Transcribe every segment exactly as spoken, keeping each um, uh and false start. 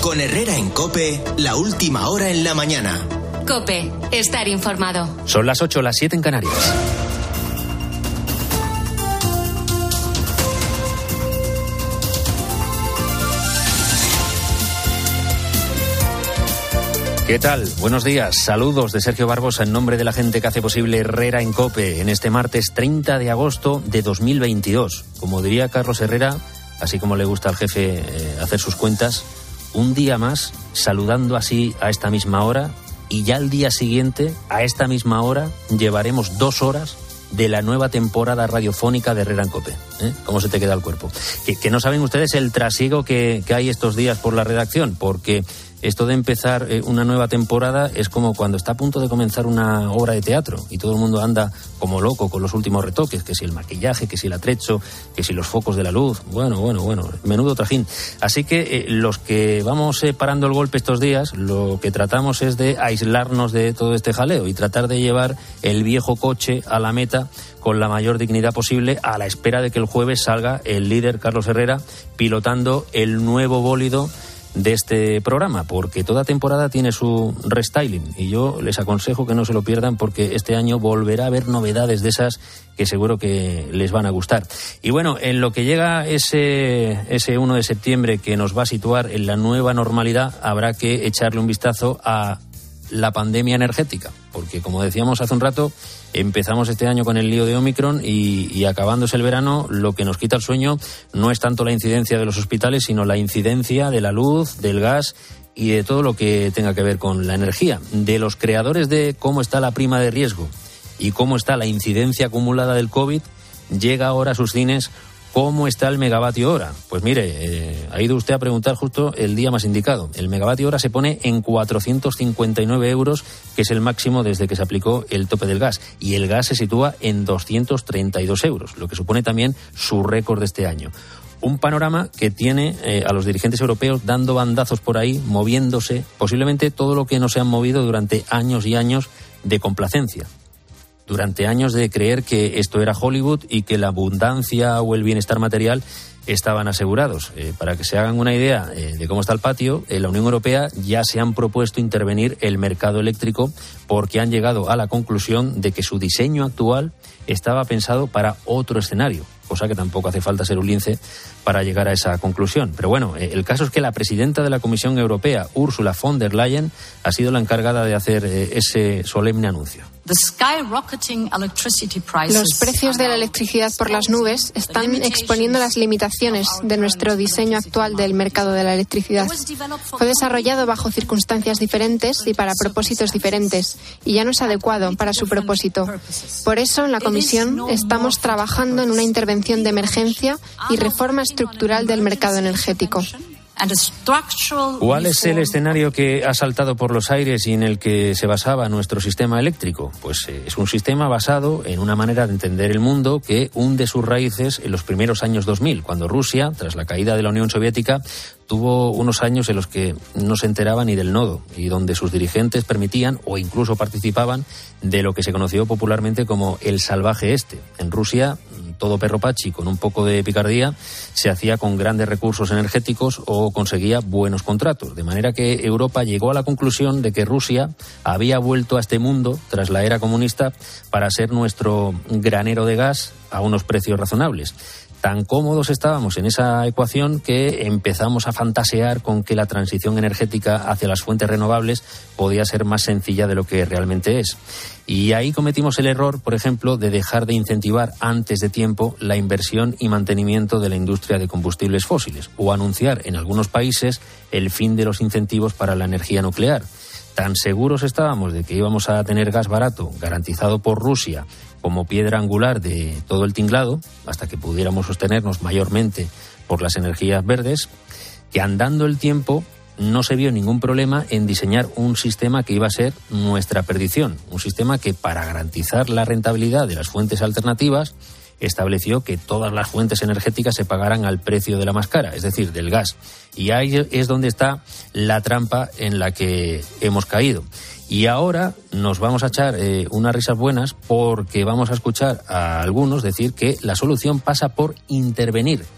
Con Herrera en COPE, la última hora en la mañana. COPE, estar informado. Son las ocho, las siete en Canarias. ¿Qué tal? Buenos días. Saludos de Sergio Barbosa en nombre de la gente que hace posible Herrera en COPE en este martes treinta de agosto de dos mil veintidós. Como diría Carlos Herrera, así como le gusta al jefe eh, hacer sus cuentas, un día más saludando así a esta misma hora y ya al día siguiente a esta misma hora llevaremos dos horas de la nueva temporada radiofónica de Herrera en COPE. ¿Eh? ¿Cómo se te queda el cuerpo? Que, que no saben ustedes el trasiego que, que hay estos días por la redacción, porque esto de empezar eh, una nueva temporada es como cuando está a punto de comenzar una obra de teatro y todo el mundo anda como loco con los últimos retoques, que si el maquillaje, que si el atrecho, que si los focos de la luz. Bueno, bueno, bueno, menudo trajín. Así que eh, los que vamos eh, parando el golpe estos días, lo que tratamos es de aislarnos de todo este jaleo y tratar de llevar el viejo coche a la meta con la mayor dignidad posible, a la espera de que el jueves salga el líder Carlos Herrera pilotando el nuevo bólido de este programa, porque toda temporada tiene su restyling y yo les aconsejo que no se lo pierdan, porque este año volverá a haber novedades de esas que seguro que les van a gustar. Y bueno, en lo que llega ese, ese uno de septiembre, que nos va a situar en la nueva normalidad, habrá que echarle un vistazo a la pandemia energética, porque como decíamos hace un rato, empezamos este año con el lío de Omicron y, y acabándose el verano, lo que nos quita el sueño no es tanto la incidencia de los hospitales, sino la incidencia de la luz, del gas y de todo lo que tenga que ver con la energía. De los creadores de cómo está la prima de riesgo y cómo está la incidencia acumulada del COVID, llega ahora a sus cines ¿cómo está el megavatio hora? Pues mire, eh, ha ido usted a preguntar justo el día más indicado. El megavatio hora se pone en cuatrocientos cincuenta y nueve euros, que es el máximo desde que se aplicó el tope del gas. Y el gas se sitúa en doscientos treinta y dos euros, lo que supone también su récord de este año. Un panorama que tiene eh, a los dirigentes europeos dando bandazos por ahí, moviéndose, posiblemente todo lo que no se han movido durante años y años de complacencia. Durante años de creer que esto era Hollywood y que la abundancia o el bienestar material estaban asegurados. Eh, para que se hagan una idea eh, de cómo está el patio, en la Unión Europea ya se han propuesto intervenir el mercado eléctrico, porque han llegado a la conclusión de que su diseño actual estaba pensado para otro escenario, cosa que tampoco hace falta ser un lince para llegar a esa conclusión. Pero bueno, eh, el caso es que la presidenta de la Comisión Europea, Ursula von der Leyen, ha sido la encargada de hacer eh, ese solemne anuncio. Los precios de la electricidad por las nubes están exponiendo las limitaciones de nuestro diseño actual del mercado de la electricidad. Fue desarrollado bajo circunstancias diferentes y para propósitos diferentes, y ya no es adecuado para su propósito. Por eso, en la Comisión estamos trabajando en una intervención de emergencia y reforma estructural del mercado energético. ¿Cuál es el escenario que ha saltado por los aires y en el que se basaba nuestro sistema eléctrico? Pues eh, es un sistema basado en una manera de entender el mundo que hunde sus raíces en los primeros años dos mil, cuando Rusia, tras la caída de la Unión Soviética, tuvo unos años en los que no se enteraba ni del nodo y donde sus dirigentes permitían o incluso participaban de lo que se conoció popularmente como el salvaje este. En Rusia, todo perro pachi con un poco de picardía se hacía con grandes recursos energéticos o conseguía buenos contratos, de manera que Europa llegó a la conclusión de que Rusia había vuelto a este mundo tras la era comunista para ser nuestro granero de gas a unos precios razonables. Tan cómodos estábamos en esa ecuación que empezamos a fantasear con que la transición energética hacia las fuentes renovables podía ser más sencilla de lo que realmente es. Y ahí cometimos el error, por ejemplo, de dejar de incentivar antes de tiempo la inversión y mantenimiento de la industria de combustibles fósiles, o anunciar en algunos países el fin de los incentivos para la energía nuclear. Tan seguros estábamos de que íbamos a tener gas barato, garantizado por Rusia, como piedra angular de todo el tinglado, hasta que pudiéramos sostenernos mayormente por las energías verdes, que andando el tiempo no se vio ningún problema en diseñar un sistema que iba a ser nuestra perdición. Un sistema que, para garantizar la rentabilidad de las fuentes alternativas, estableció que todas las fuentes energéticas se pagaran al precio de la más cara, es decir, del gas. Y ahí es donde está la trampa en la que hemos caído. Y ahora nos vamos a echar eh, unas risas buenas, porque vamos a escuchar a algunos decir que la solución pasa por intervenir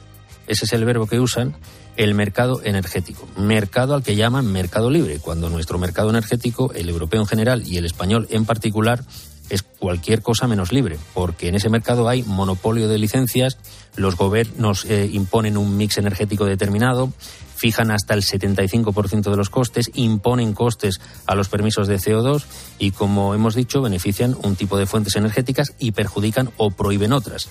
ese es el verbo que usan, el mercado energético. Mercado al que llaman mercado libre, cuando nuestro mercado energético, el europeo en general y el español en particular, es cualquier cosa menos libre, porque en ese mercado hay monopolio de licencias, los gobiernos eh, imponen un mix energético determinado, fijan hasta el setenta y cinco por ciento de los costes, imponen costes a los permisos de C O dos y, como hemos dicho, benefician un tipo de fuentes energéticas y perjudican o prohíben otras.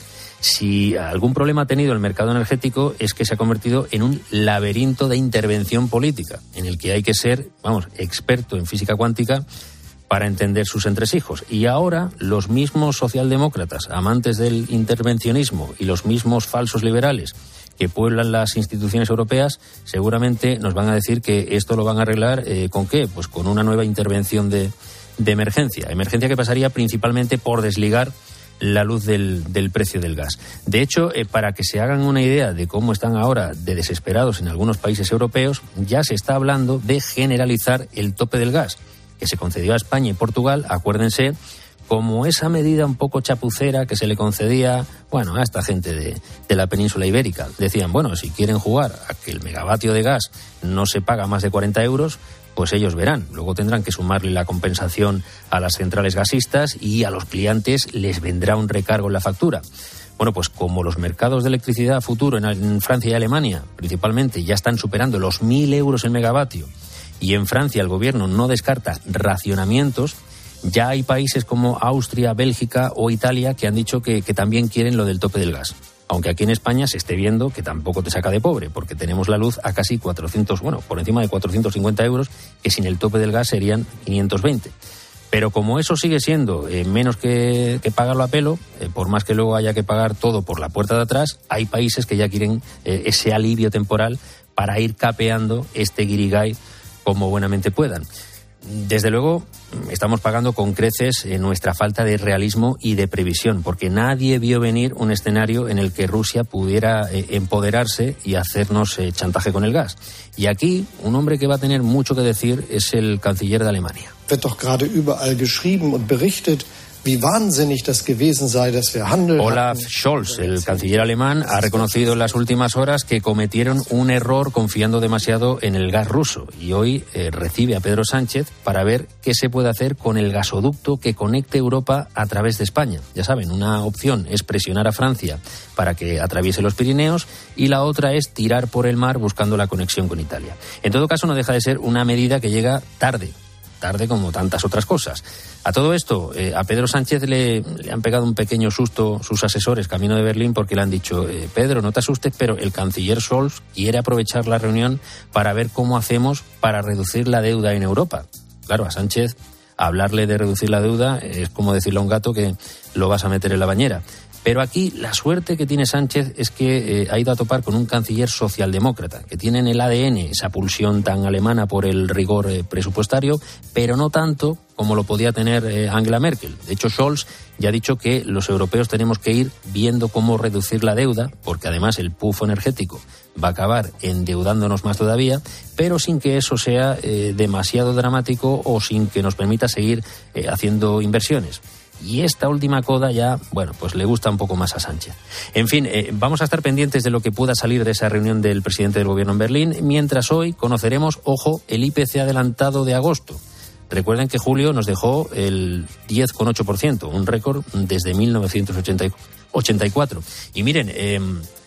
Si algún problema ha tenido el mercado energético es que se ha convertido en un laberinto de intervención política, en el que hay que ser, vamos, experto en física cuántica para entender sus entresijos. Y ahora los mismos socialdemócratas, amantes del intervencionismo, y los mismos falsos liberales que pueblan las instituciones europeas, seguramente nos van a decir que esto lo van a arreglar eh, ¿con qué? Pues con una nueva intervención de, de emergencia. Emergencia que pasaría principalmente por desligar la luz del, del precio del gas. De hecho, eh, para que se hagan una idea de cómo están ahora de desesperados en algunos países europeos, ya se está hablando de generalizar el tope del gas, que se concedió a España y Portugal, acuérdense, como esa medida un poco chapucera que se le concedía, bueno, a esta gente de, de la península ibérica. Decían, bueno, si quieren jugar a que el megavatio de gas no se paga más de cuarenta euros, pues ellos verán. Luego tendrán que sumarle la compensación a las centrales gasistas y a los clientes les vendrá un recargo en la factura. Bueno, pues como los mercados de electricidad a futuro en, en Francia y Alemania, principalmente, ya están superando los mil euros el megavatio, y en Francia el gobierno no descarta racionamientos, ya hay países como Austria, Bélgica o Italia que han dicho que, que también quieren lo del tope del gas. Aunque aquí en España se esté viendo que tampoco te saca de pobre, porque tenemos la luz a casi cuatrocientos, bueno, por encima de cuatrocientos cincuenta euros, que sin el tope del gas serían quinientos veinte. Pero como eso sigue siendo eh, menos que, que pagarlo a pelo, eh, por más que luego haya que pagar todo por la puerta de atrás, hay países que ya quieren eh, ese alivio temporal para ir capeando este guirigay como buenamente puedan. Desde luego, estamos pagando con creces eh, nuestra falta de realismo y de previsión, porque nadie vio venir un escenario en el que Rusia pudiera eh, empoderarse y hacernos eh, chantaje con el gas. Y aquí, un hombre que va a tener mucho que decir es el canciller de Alemania. Wird doch gerade überall geschrieben und berichtet, wie wahnsinnig das gewesen sei, dass wir Handel. Olaf Scholz, el canciller alemán, ha reconocido en las últimas horas que cometieron un error confiando demasiado en el gas ruso y hoy eh, recibe a Pedro Sánchez para ver qué se puede hacer con el gasoducto que conecte Europa a través de España. Ya saben, una opción es presionar a Francia para que atraviese los Pirineos y la otra es tirar por el mar buscando la conexión con Italia. En todo caso, no deja de ser una medida que llega tarde. tarde como tantas otras cosas. A todo esto, eh, a Pedro Sánchez le, le han pegado un pequeño susto sus asesores camino de Berlín porque le han dicho, eh, Pedro, no te asustes, pero el canciller Scholz quiere aprovechar la reunión para ver cómo hacemos para reducir la deuda en Europa. Claro, a Sánchez hablarle de reducir la deuda es como decirle a un gato que lo vas a meter en la bañera. Pero aquí la suerte que tiene Sánchez es que eh, ha ido a topar con un canciller socialdemócrata, que tiene en el A D N esa pulsión tan alemana por el rigor eh, presupuestario, pero no tanto como lo podía tener eh, Angela Merkel. De hecho, Scholz ya ha dicho que los europeos tenemos que ir viendo cómo reducir la deuda, porque además el pufo energético va a acabar endeudándonos más todavía, pero sin que eso sea eh, demasiado dramático o sin que nos permita seguir eh, haciendo inversiones. Y esta última coda ya, bueno, pues le gusta un poco más a Sánchez. En fin, eh, vamos a estar pendientes de lo que pueda salir de esa reunión del presidente del gobierno en Berlín, mientras hoy conoceremos, ojo, el I P C adelantado de agosto. Recuerden que julio nos dejó el diez coma ocho por ciento, un récord desde mil novecientos ochenta y cuatro. Y miren, eh,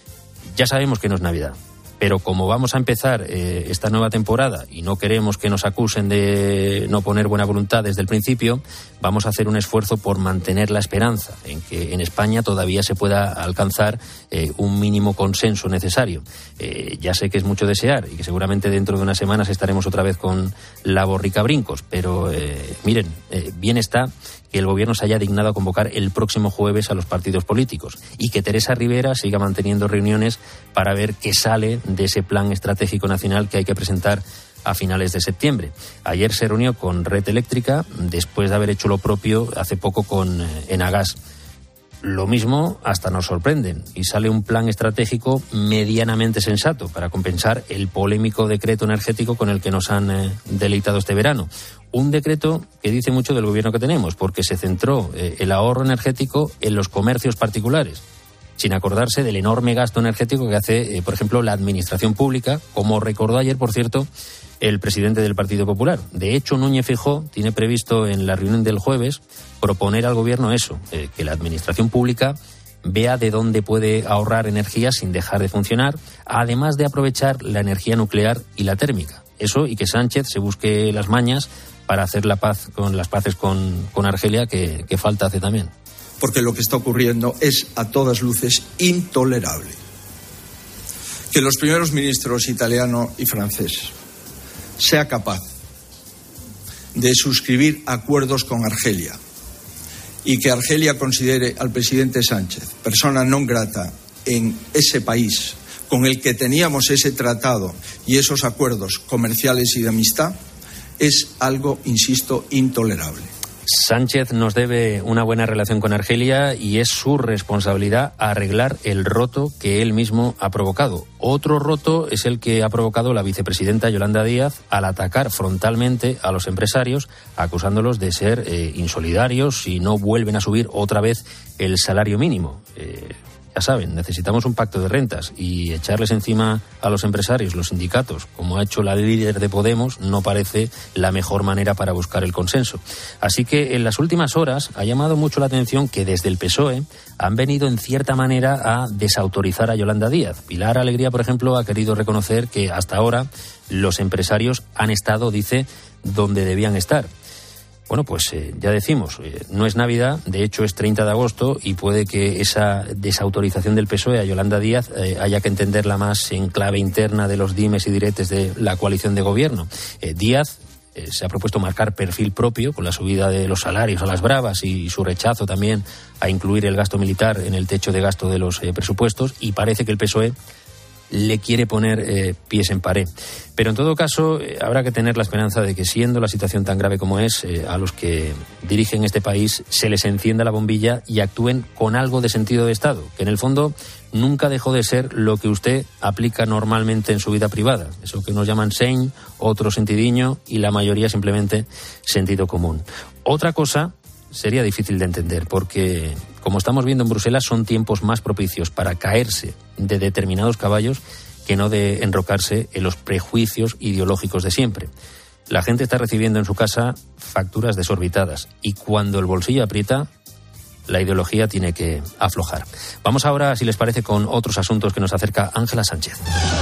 ya sabemos que no es Navidad. Pero como vamos a empezar eh, esta nueva temporada y no queremos que nos acusen de no poner buena voluntad desde el principio, vamos a hacer un esfuerzo por mantener la esperanza en que en España todavía se pueda alcanzar eh, un mínimo consenso necesario. Eh, ya sé que es mucho desear y que seguramente dentro de unas semanas estaremos otra vez con la borrica brincos, pero eh, miren, eh, bien está que el gobierno se haya dignado a convocar el próximo jueves a los partidos políticos y que Teresa Rivera siga manteniendo reuniones para ver qué sale de ese plan estratégico nacional que hay que presentar a finales de septiembre. Ayer se reunió con Red Eléctrica después de haber hecho lo propio hace poco con eh, Enagas. Lo mismo hasta nos sorprenden y sale un plan estratégico medianamente sensato para compensar el polémico decreto energético con el que nos han eh, deleitado este verano. Un decreto que dice mucho del gobierno que tenemos porque se centró eh, el ahorro energético en los comercios particulares. sin acordarse del enorme gasto energético que hace, eh, por ejemplo, la administración pública, como recordó ayer, por cierto, el presidente del Partido Popular. De hecho, Núñez Feijóo tiene previsto en la reunión del jueves proponer al gobierno eso, eh, que la administración pública vea de dónde puede ahorrar energía sin dejar de funcionar, además de aprovechar la energía nuclear y la térmica. Eso, y que Sánchez se busque las mañas para hacer la paz con las paces con, con Argelia, que, que falta hace también. Porque lo que está ocurriendo es a todas luces intolerable. Que los primeros ministros italiano y francés sea capaz de suscribir acuerdos con Argelia y que Argelia considere al presidente Sánchez persona non grata en ese país con el que teníamos ese tratado y esos acuerdos comerciales y de amistad, es algo, insisto, intolerable. Sánchez nos debe una buena relación con Argelia y es su responsabilidad arreglar el roto que él mismo ha provocado. Otro roto es el que ha provocado la vicepresidenta Yolanda Díaz al atacar frontalmente a los empresarios, acusándolos de ser eh, insolidarios si no vuelven a subir otra vez el salario mínimo. Eh, Ya saben, necesitamos un pacto de rentas y echarles encima a los empresarios, los sindicatos, como ha hecho la líder de Podemos, no parece la mejor manera para buscar el consenso. Así que en las últimas horas ha llamado mucho la atención que desde el P S O E han venido en cierta manera a desautorizar a Yolanda Díaz. Pilar Alegría, por ejemplo, ha querido reconocer que hasta ahora los empresarios han estado, dice, donde debían estar. Bueno, pues eh, ya decimos, eh, no es Navidad, de hecho es treinta de agosto y puede que esa desautorización del P S O E a Yolanda Díaz eh, haya que entenderla más en clave interna de los dimes y diretes de la coalición de gobierno. Eh, Díaz eh, se ha propuesto marcar perfil propio con la subida de los salarios a las bravas y, y su rechazo también a incluir el gasto militar en el techo de gasto de los eh, presupuestos, y parece que el P S O E le quiere poner eh, pies en pared. Pero en todo caso, eh, habrá que tener la esperanza de que, siendo la situación tan grave como es, eh, a los que dirigen este país se les encienda la bombilla y actúen con algo de sentido de Estado, que en el fondo nunca dejó de ser lo que usted aplica normalmente en su vida privada. Eso que nos llaman seny, otro sentidiño y la mayoría simplemente sentido común. Otra cosa sería difícil de entender, porque, como estamos viendo en Bruselas, son tiempos más propicios para caerse de determinados caballos que no de enrocarse en los prejuicios ideológicos de siempre. La gente está recibiendo en su casa facturas desorbitadas y cuando el bolsillo aprieta, la ideología tiene que aflojar. Vamos ahora, si les parece, con otros asuntos que nos acerca Ángela Sánchez.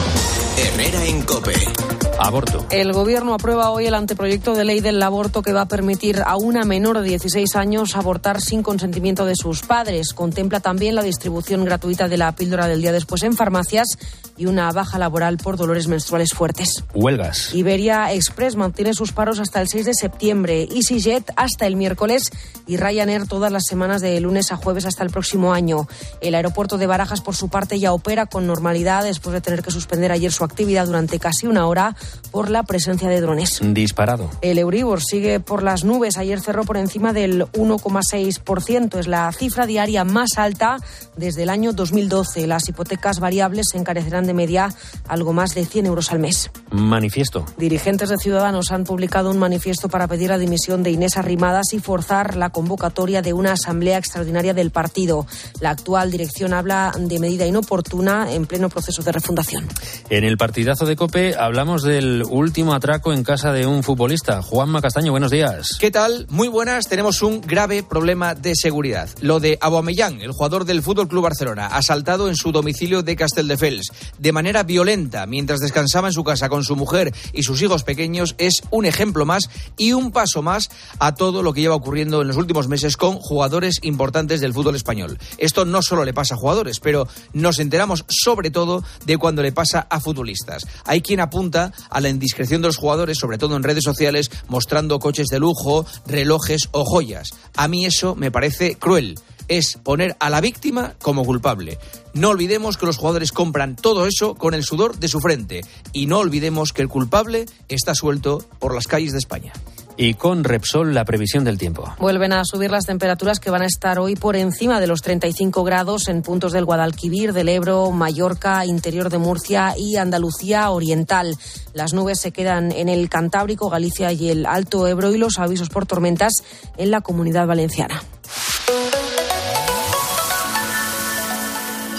Herrera en COPE. Aborto. El Gobierno aprueba hoy el anteproyecto de ley del aborto que va a permitir a una menor de dieciséis años abortar sin consentimiento de sus padres. Contempla también la distribución gratuita de la píldora del día después en farmacias y una baja laboral por dolores menstruales fuertes. Huelgas. Iberia Express mantiene sus paros hasta el seis de septiembre, EasyJet hasta el miércoles y Ryanair todas las semanas de lunes a jueves hasta el próximo año. El aeropuerto de Barajas, por su parte, ya opera con normalidad después de tener que suspender ayer su actividad durante casi una hora por la presencia de drones. Disparado. El Euribor sigue por las nubes. Ayer cerró por encima del uno coma seis por ciento. Es la cifra diaria más alta desde el año dos mil doce. Las hipotecas variables se encarecerán de media algo más de cien euros al mes. Manifiesto. Dirigentes de Ciudadanos han publicado un manifiesto para pedir la dimisión de Inés Arrimadas y forzar la convocatoria de una asamblea extraordinaria del partido. La actual dirección habla de medida inoportuna en pleno proceso de refundación. En el partidazo de COPE hablamos del último atraco en casa de un futbolista. Juanma Castaño, buenos días. ¿Qué tal? Muy buenas. Tenemos un grave problema de seguridad. Lo de Aubameyang, el jugador del F C Barcelona, asaltado en su domicilio de Castelldefels de manera violenta mientras descansaba en su casa con su mujer y sus hijos pequeños, es un ejemplo más y un paso más a todo lo que lleva ocurriendo en los últimos meses con jugadores importantes del fútbol español. Esto no solo le pasa a jugadores, pero nos enteramos sobre todo de cuando le pasa a futbolistas. Hay quien apunta a la indiscreción de los jugadores, sobre todo en redes sociales, mostrando coches de lujo, relojes o joyas. A mí eso me parece cruel. Es poner a la víctima como culpable. No olvidemos que los jugadores compran todo eso con el sudor de su frente. Y no olvidemos que el culpable está suelto por las calles de España. Y con Repsol, la previsión del tiempo. Vuelven a subir las temperaturas, que van a estar hoy por encima de los treinta y cinco grados en puntos del Guadalquivir, del Ebro, Mallorca, interior de Murcia y Andalucía oriental. Las nubes se quedan en el Cantábrico, Galicia y el Alto Ebro, y los avisos por tormentas en la Comunidad Valenciana.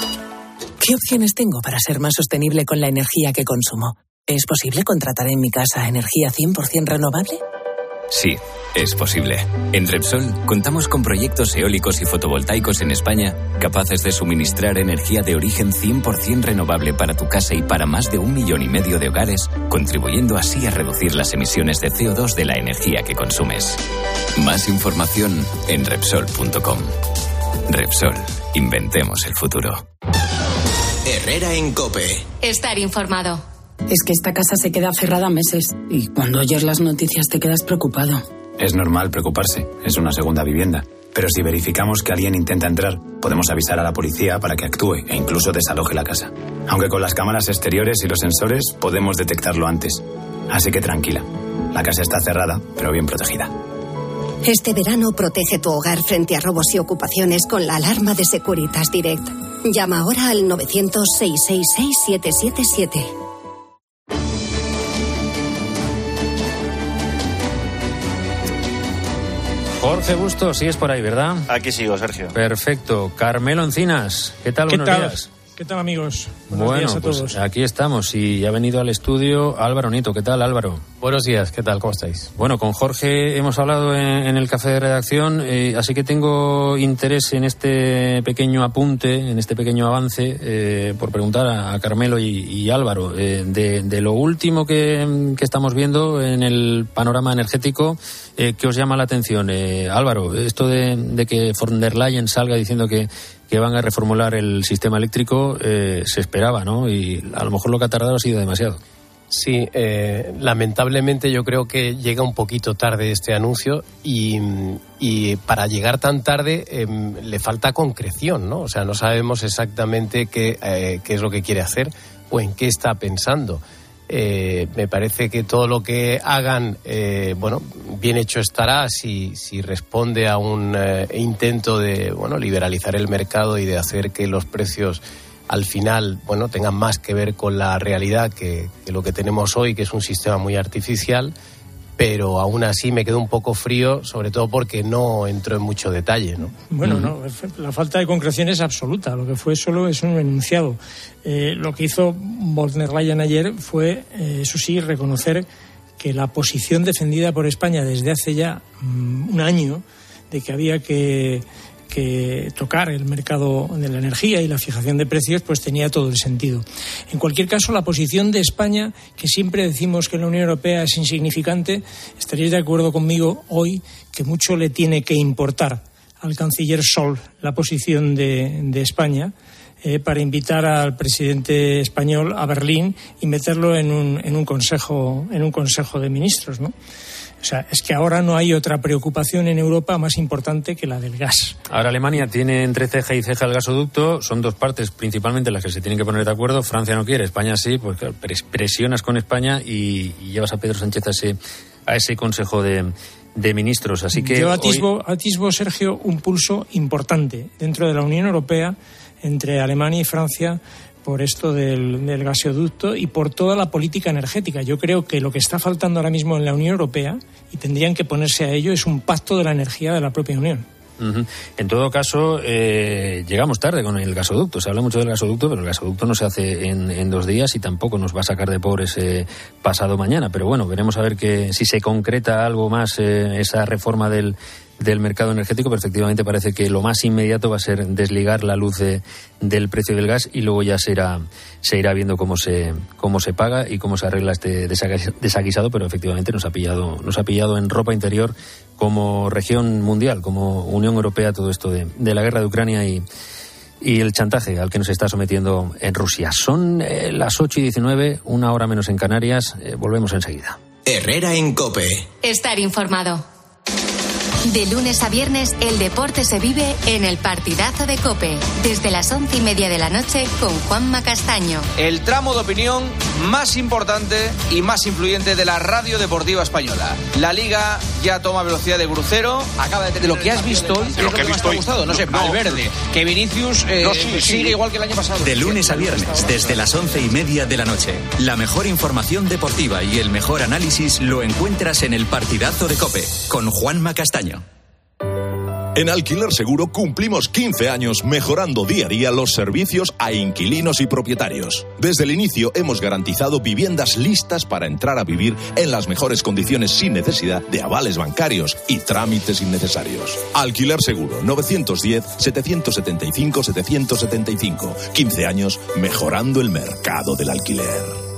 ¿Qué opciones tengo para ser más sostenible con la energía que consumo? ¿Es posible contratar en mi casa energía cien por ciento renovable? Sí, es posible. En Repsol contamos con proyectos eólicos y fotovoltaicos en España capaces de suministrar energía de origen cien por ciento renovable para tu casa y para más de un millón y medio de hogares, contribuyendo así a reducir las emisiones de C O dos de la energía que consumes. Más información en Repsol punto com. Repsol, inventemos el futuro. Herrera en COPE. Estar informado. Es que esta casa se queda cerrada meses y cuando oyes las noticias te quedas preocupado. Es normal preocuparse, es una segunda vivienda. Pero si verificamos que alguien intenta entrar, podemos avisar a la policía para que actúe e incluso desaloje la casa. Aunque con las cámaras exteriores y los sensores podemos detectarlo antes. Así que tranquila, la casa está cerrada, pero bien protegida. Este verano protege tu hogar frente a robos y ocupaciones con la alarma de Securitas Direct. Llama ahora al novecientos, seiscientos sesenta y seis, siete siete siete. Jorge Bustos, sí es por ahí, ¿verdad? Aquí sigo, Sergio. Perfecto. Carmelo Encinas, ¿qué tal? ¿Qué Buenos tal? días. ¿Qué tal, amigos? Buenos bueno, días a pues todos. Aquí estamos y ha venido al estudio Álvaro Nieto. ¿Qué tal, Álvaro? Buenos días, ¿qué tal? ¿Cómo estáis? Bueno, con Jorge hemos hablado en, en el café de redacción, eh, así que tengo interés en este pequeño apunte, en este pequeño avance, eh, por preguntar a, a Carmelo y, y Álvaro, eh, de, de lo último que, que estamos viendo en el panorama energético, eh, ¿qué os llama la atención? Eh, Álvaro, esto de, de que von der Leyen salga diciendo que que van a reformular el sistema eléctrico, eh, se esperaba, ¿no? Y a lo mejor lo que ha tardado ha sido demasiado. Sí, eh, lamentablemente yo creo que llega un poquito tarde este anuncio y, y para llegar tan tarde eh, le falta concreción, ¿no? O sea, no sabemos exactamente qué, eh, qué es lo que quiere hacer o en qué está pensando. Eh, me parece que todo lo que hagan, eh, bueno, bien hecho estará si, si responde a un eh, intento de, bueno, liberalizar el mercado y de hacer que los precios al final, bueno, tengan más que ver con la realidad que, que lo que tenemos hoy, que es un sistema muy artificial. Pero aún así me quedo un poco frío, sobre todo porque no entró en mucho detalle, ¿no? Bueno, no, la falta de concreción es absoluta. Lo que fue solo es un enunciado. Eh, lo que hizo von der Leyen ayer fue, eh, eso sí, reconocer que la posición defendida por España desde hace ya um, un año de que había que que tocar el mercado de la energía y la fijación de precios, pues tenía todo el sentido. En cualquier caso, la posición de España, que siempre decimos que la Unión Europea es insignificante, estaréis de acuerdo conmigo hoy que mucho le tiene que importar al canciller Scholz la posición de, de España eh, para invitar al presidente español a Berlín y meterlo en un, en un consejo, en un consejo de ministros, ¿no? O sea, es que ahora no hay otra preocupación en Europa más importante que la del gas. Ahora Alemania tiene entre ceja y ceja el gasoducto. Son dos partes principalmente las que se tienen que poner de acuerdo. Francia no quiere, España sí. Pues claro, presionas con España y, y llevas a Pedro Sánchez a ese, a ese consejo de, de ministros. Así que yo atisbo, hoy... atisbo, Sergio, un pulso importante dentro de la Unión Europea entre Alemania y Francia por esto del, del gasoducto y por toda la política energética. Yo creo que lo que está faltando ahora mismo en la Unión Europea, y tendrían que ponerse a ello, es un pacto de la energía de la propia Unión. Uh-huh. En todo caso, eh, llegamos tarde con el gasoducto. Se habla mucho del gasoducto, pero el gasoducto no se hace en, en dos días y tampoco nos va a sacar de pobres eh, pasado mañana. Pero bueno, veremos a ver que si se concreta algo más eh, esa reforma del del mercado energético. Pero efectivamente parece que lo más inmediato va a ser desligar la luz de, del precio del gas y luego ya se irá, se irá viendo cómo se cómo se paga y cómo se arregla este desaguisado, pero efectivamente nos ha pillado nos ha pillado en ropa interior como región mundial, como Unión Europea, todo esto de, de la guerra de Ucrania y y el chantaje al que nos está sometiendo en Rusia. Son eh, las ocho y diecinueve, una hora menos en Canarias. Eh, volvemos enseguida. Herrera en COPE. Estar informado. De lunes a viernes, el deporte se vive en el partidazo de COPE, desde las once y media de la noche con Juanma Castaño. El tramo de opinión más importante y más influyente de la radio deportiva española. La Liga ya toma velocidad de crucero. Acaba de tener lo que has visto hoy. ¿Qué es lo que más te ha gustado? No sé, Valverde, que Vinicius eh, no, sí, sí. sigue igual que el año pasado. De lunes a viernes, desde las once y media de la noche. La mejor información deportiva y el mejor análisis lo encuentras en el partidazo de COPE, con Juanma Castaño. En Alquiler Seguro cumplimos quince años mejorando día a día los servicios a inquilinos y propietarios. Desde el inicio hemos garantizado viviendas listas para entrar a vivir en las mejores condiciones sin necesidad de avales bancarios y trámites innecesarios. Alquiler Seguro, novecientos diez, setecientos setenta y cinco, setecientos setenta y cinco. quince años mejorando el mercado del alquiler.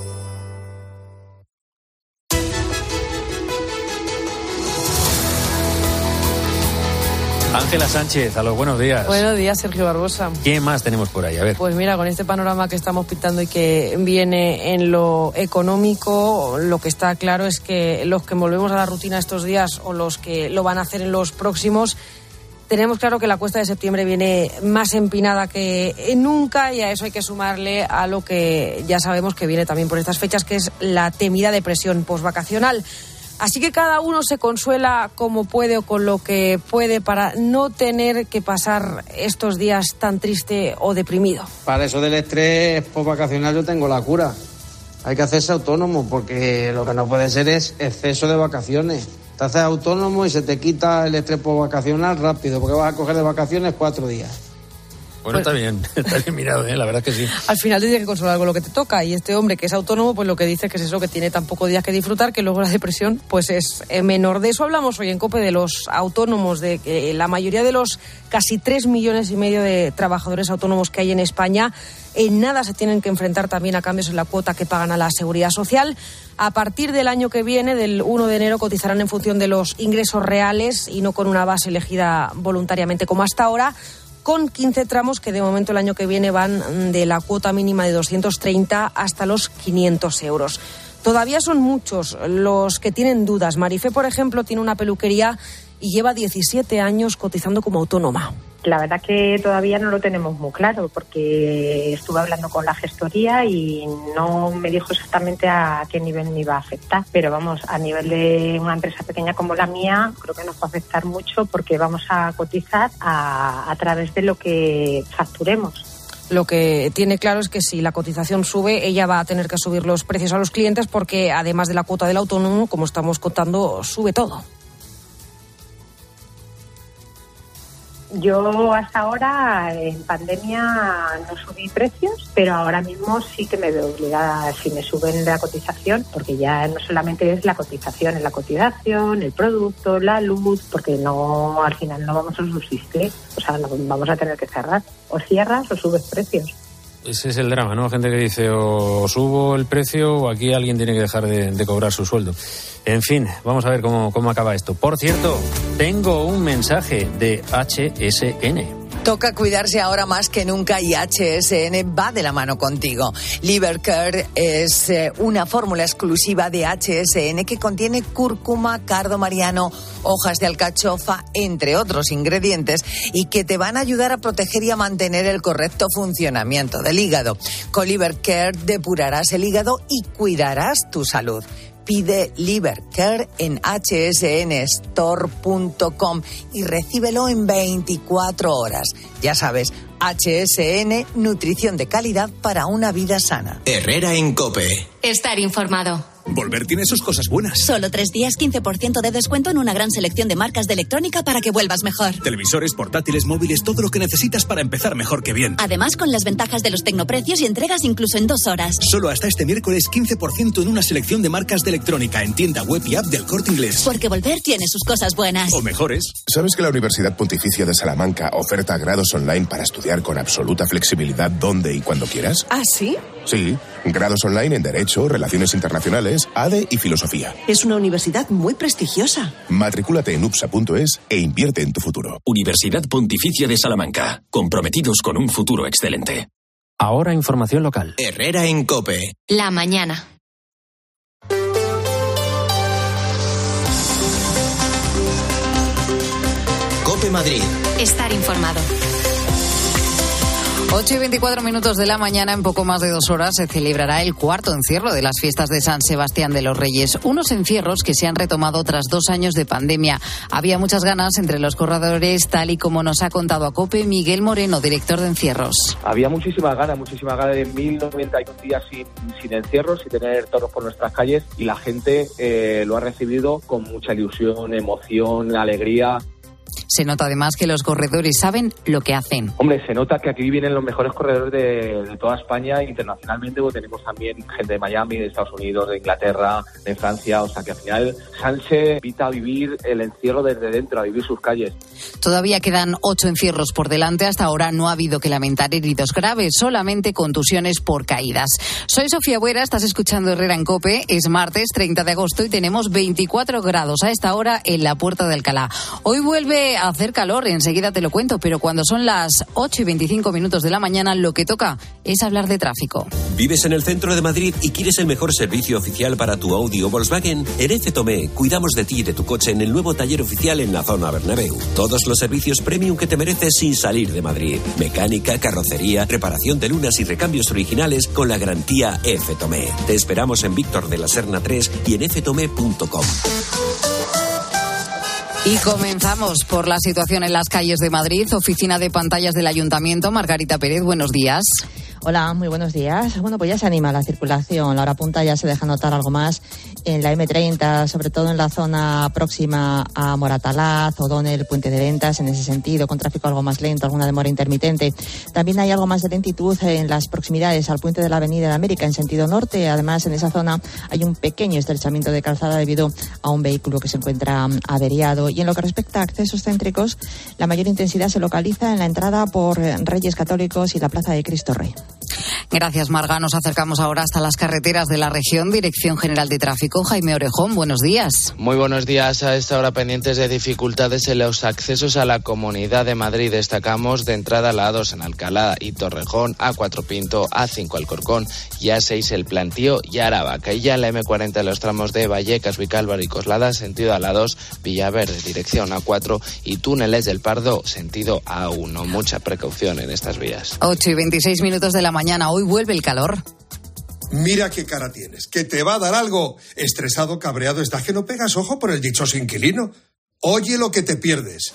Ángela Sánchez, a los buenos días. Buenos días, Sergio Barbosa. ¿Qué más tenemos por ahí? A ver. Pues mira, con este panorama que estamos pintando y que viene en lo económico, lo que está claro es que los que volvemos a la rutina estos días o los que lo van a hacer en los próximos, tenemos claro que la cuesta de septiembre viene más empinada que nunca, y a eso hay que sumarle a lo que ya sabemos que viene también por estas fechas, que es la temida depresión postvacacional. Así que cada uno se consuela como puede o con lo que puede para no tener que pasar estos días tan triste o deprimido. Para eso del estrés postvacacional yo tengo la cura. Hay que hacerse autónomo, porque lo que no puede ser es exceso de vacaciones. Te haces autónomo y se te quita el estrés postvacacional rápido, porque vas a coger de vacaciones cuatro días. Bueno, está bien, está bien mirado, ¿eh? La verdad que sí. Al final te tienes que consolar con lo que te toca, y este hombre que es autónomo, pues lo que dice que es eso, que tiene tan pocos días que disfrutar, que luego la depresión pues es menor. De eso hablamos hoy en COPE, de los autónomos, de que la mayoría de los casi tres millones y medio de trabajadores autónomos que hay en España en nada se tienen que enfrentar también a cambios en la cuota que pagan a la Seguridad Social. A partir del año que viene, del uno de enero, cotizarán en función de los ingresos reales y no con una base elegida voluntariamente como hasta ahora, con quince tramos que de momento el año que viene van de la cuota mínima de doscientos treinta hasta los quinientos euros. Todavía son muchos los que tienen dudas. Marifé, por ejemplo, tiene una peluquería y lleva diecisiete años cotizando como autónoma. La verdad que todavía no lo tenemos muy claro, porque estuve hablando con la gestoría y no me dijo exactamente a qué nivel me iba a afectar. Pero vamos, a nivel de una empresa pequeña como la mía, creo que nos va a afectar mucho, porque vamos a cotizar a, a través de lo que facturemos. Lo que tiene claro es que si la cotización sube, ella va a tener que subir los precios a los clientes, porque además de la cuota del autónomo, como estamos contando, sube todo. Yo hasta ahora, en pandemia, no subí precios, pero ahora mismo sí que me veo obligada, si me suben la cotización, porque ya no solamente es la cotización, es la cotización, el producto, la luz, porque no, al final no vamos a subsistir, o sea, no, vamos a tener que cerrar. O cierras o subes precios. Ese es el drama, ¿no? Gente que dice o subo el precio o aquí alguien tiene que dejar de, de cobrar su sueldo. En fin, vamos a ver cómo, cómo acaba esto. Por cierto, tengo un mensaje de H S N. Toca cuidarse ahora más que nunca y H S N va de la mano contigo. Livercare es eh, una fórmula exclusiva de H S N que contiene cúrcuma, cardo mariano, hojas de alcachofa, entre otros ingredientes, y que te van a ayudar a proteger y a mantener el correcto funcionamiento del hígado. Con Livercare depurarás el hígado y cuidarás tu salud. Pide Livercare en h s n store punto com y recíbelo en veinticuatro horas. Ya sabes, H S N, nutrición de calidad para una vida sana. Herrera en COPE. Estar informado. Volver tiene sus cosas buenas. Solo tres días, quince por ciento de descuento en una gran selección de marcas de electrónica para que vuelvas mejor. Televisores, portátiles, móviles, todo lo que necesitas para empezar mejor que bien. Además, con las ventajas de los tecnoprecios y entregas incluso en dos horas. Solo hasta este miércoles quince por ciento en una selección de marcas de electrónica en tienda web y app del Corte Inglés. Porque Volver tiene sus cosas buenas. O mejores. ¿Sabes que la Universidad Pontificia de Salamanca oferta grados online para estudiar con absoluta flexibilidad donde y cuando quieras? ¿Ah, sí? Sí, grados online en Derecho, Relaciones Internacionales, A D E y Filosofía. Es una universidad muy prestigiosa. Matricúlate en upsa punto es e invierte en tu futuro. Universidad Pontificia de Salamanca, comprometidos con un futuro excelente. Ahora información local. Herrera en COPE. La mañana. COPE Madrid. Estar informado. ocho y veinticuatro minutos de la mañana, en poco más de dos horas, se celebrará el cuarto encierro de las fiestas de San Sebastián de los Reyes. Unos encierros que se han retomado tras dos años de pandemia. Había muchas ganas entre los corredores, tal y como nos ha contado a COPE Miguel Moreno, director de encierros. Había muchísimas ganas, muchísimas ganas de mil noventa y un días sin, sin encierros, sin tener toros por nuestras calles, y la gente eh, lo ha recibido con mucha ilusión, emoción, alegría. Se nota además que los corredores saben lo que hacen. Hombre, se nota que aquí vienen los mejores corredores de, de toda España. Internacionalmente pues, tenemos también gente de Miami, de Estados Unidos, de Inglaterra, de Francia. O sea que al final Sanse invita a vivir el encierro desde dentro, a vivir sus calles. Todavía quedan ocho encierros por delante. Hasta ahora no ha habido que lamentar heridos graves, solamente contusiones por caídas. Soy Sofía Buera, estás escuchando Herrera en COPE. Es martes treinta de agosto y tenemos veinticuatro grados a esta hora en la Puerta de Alcalá. Hoy vuelve a hacer calor, enseguida te lo cuento, pero cuando son las ocho y veinticinco minutos de la mañana, lo que toca es hablar de tráfico. ¿Vives en el centro de Madrid y quieres el mejor servicio oficial para tu Audi o Volkswagen? En F Tomé cuidamos de ti y de tu coche en el nuevo taller oficial en la zona Bernabéu. Todos los servicios premium que te mereces sin salir de Madrid. Mecánica, carrocería, reparación de lunas y recambios originales con la garantía F Tomé. Te esperamos en Víctor de la Serna tres y en f tomé punto com. Y comenzamos por la situación en las calles de Madrid. Oficina de pantallas del Ayuntamiento. Margarita Pérez, buenos días. Hola, muy buenos días. Bueno, pues ya se anima la circulación. La hora punta ya se deja notar algo más en la eme treinta, sobre todo en la zona próxima a Moratalaz, O'Donnell, Puente de Ventas, en ese sentido, con tráfico algo más lento, alguna demora intermitente. También hay algo más de lentitud en las proximidades al puente de la Avenida de América, en sentido norte. Además, en esa zona hay un pequeño estrechamiento de calzada debido a un vehículo que se encuentra averiado. Y en lo que respecta a accesos céntricos, la mayor intensidad se localiza en la entrada por Reyes Católicos y la Plaza de Cristo Rey. Gracias, Marga. Nos acercamos ahora hasta las carreteras de la región. Dirección General de Tráfico, Jaime Orejón, buenos días. Muy buenos días. A esta hora pendientes de dificultades en los accesos a la Comunidad de Madrid. Destacamos de entrada la A dos en Alcalá y Torrejón, A cuatro Pinto, A cinco Alcorcón y A seis El Plantío y Aravaca. Y ya en la eme cuarenta en los tramos de Vallecas, Vicálvaro y Coslada, sentido a la dos, Villaverde, dirección A cuatro y Túneles del Pardo, sentido A uno. Mucha precaución en estas vías. ocho y veintiséis minutos de la mañana. Hoy vuelve el calor. Mira qué cara tienes, que te va a dar algo. Estresado, cabreado, estás que no pegas ojo por el dichoso inquilino. Oye lo que te pierdes.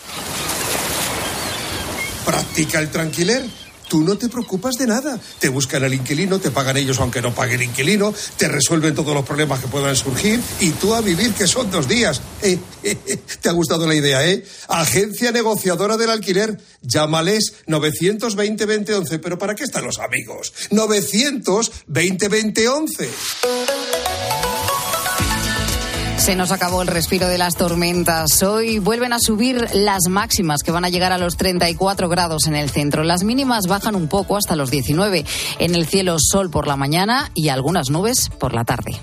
Practica el tranquiler. Tú no te preocupas de nada. Te buscan el inquilino, te pagan ellos aunque no pague el inquilino, te resuelven todos los problemas que puedan surgir y tú a vivir, que son dos días. Eh, eh, eh, ¿Te ha gustado la idea, eh? Agencia negociadora del alquiler. Llámales novecientos veinte veinte once. ¿Pero para qué están los amigos? novecientos veinte veinte once. Se nos acabó el respiro de las tormentas. Hoy vuelven a subir las máximas, que van a llegar a los treinta y cuatro grados en el centro. Las mínimas bajan un poco hasta los diecinueve. En el cielo, sol por la mañana y algunas nubes por la tarde.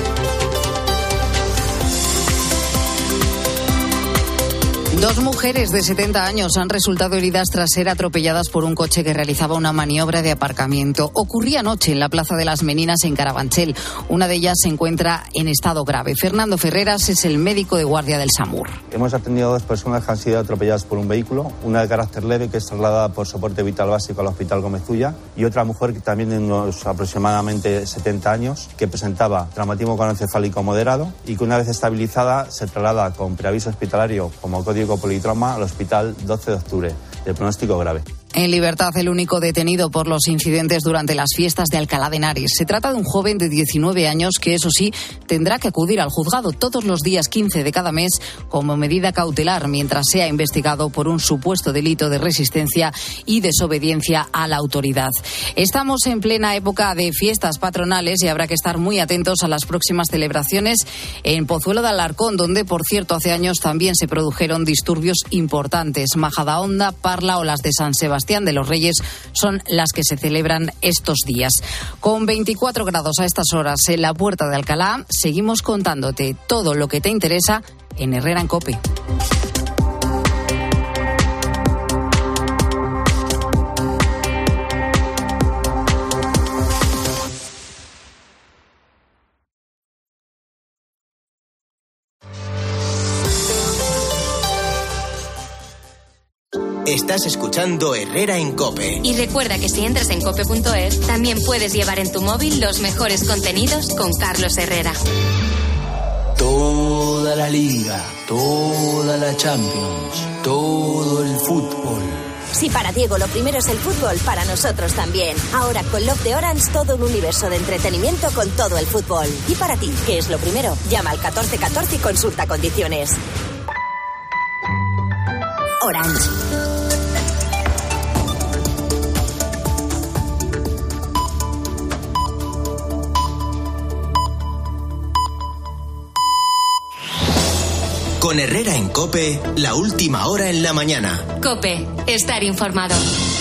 Dos mujeres de setenta años han resultado heridas tras ser atropelladas por un coche que realizaba una maniobra de aparcamiento. Ocurría anoche en la Plaza de las Meninas, en Carabanchel. Una de ellas se encuentra en estado grave. Fernando Ferreras es el médico de guardia del SAMUR. Hemos atendido a dos personas que han sido atropelladas por un vehículo, una de carácter leve que es trasladada por soporte vital básico al Hospital Gómez Ulla y otra mujer que también de unos aproximadamente setenta años que presentaba traumatismo craneoencefálico moderado y que una vez estabilizada se traslada con preaviso hospitalario como código politrauma al Hospital doce de octubre, de pronóstico grave. En libertad, el único detenido por los incidentes durante las fiestas de Alcalá de Henares. Se trata de un joven de diecinueve años que, eso sí, tendrá que acudir al juzgado todos los días quince de cada mes como medida cautelar mientras sea investigado por un supuesto delito de resistencia y desobediencia a la autoridad. Estamos en plena época de fiestas patronales y habrá que estar muy atentos a las próximas celebraciones en Pozuelo de Alarcón, donde, por cierto, hace años también se produjeron disturbios importantes. Majadahonda, Parla o las de San Sebastián de los Reyes son las que se celebran estos días. Con veinticuatro grados a estas horas en la Puerta de Alcalá, seguimos contándote todo lo que te interesa en Herrera en COPE. Estás escuchando Herrera en COPE. Y recuerda que si entras en cope punto es, también puedes llevar en tu móvil los mejores contenidos con Carlos Herrera. Toda la Liga, toda la Champions, todo el fútbol. Si para Diego lo primero es el fútbol, para nosotros también. Ahora con Love de Orange, todo un universo de entretenimiento con todo el fútbol. Y para ti, ¿qué es lo primero? Llama al catorce catorce y consulta condiciones. Orange. Con Herrera en COPE, la última hora en la mañana. COPE, estar informado.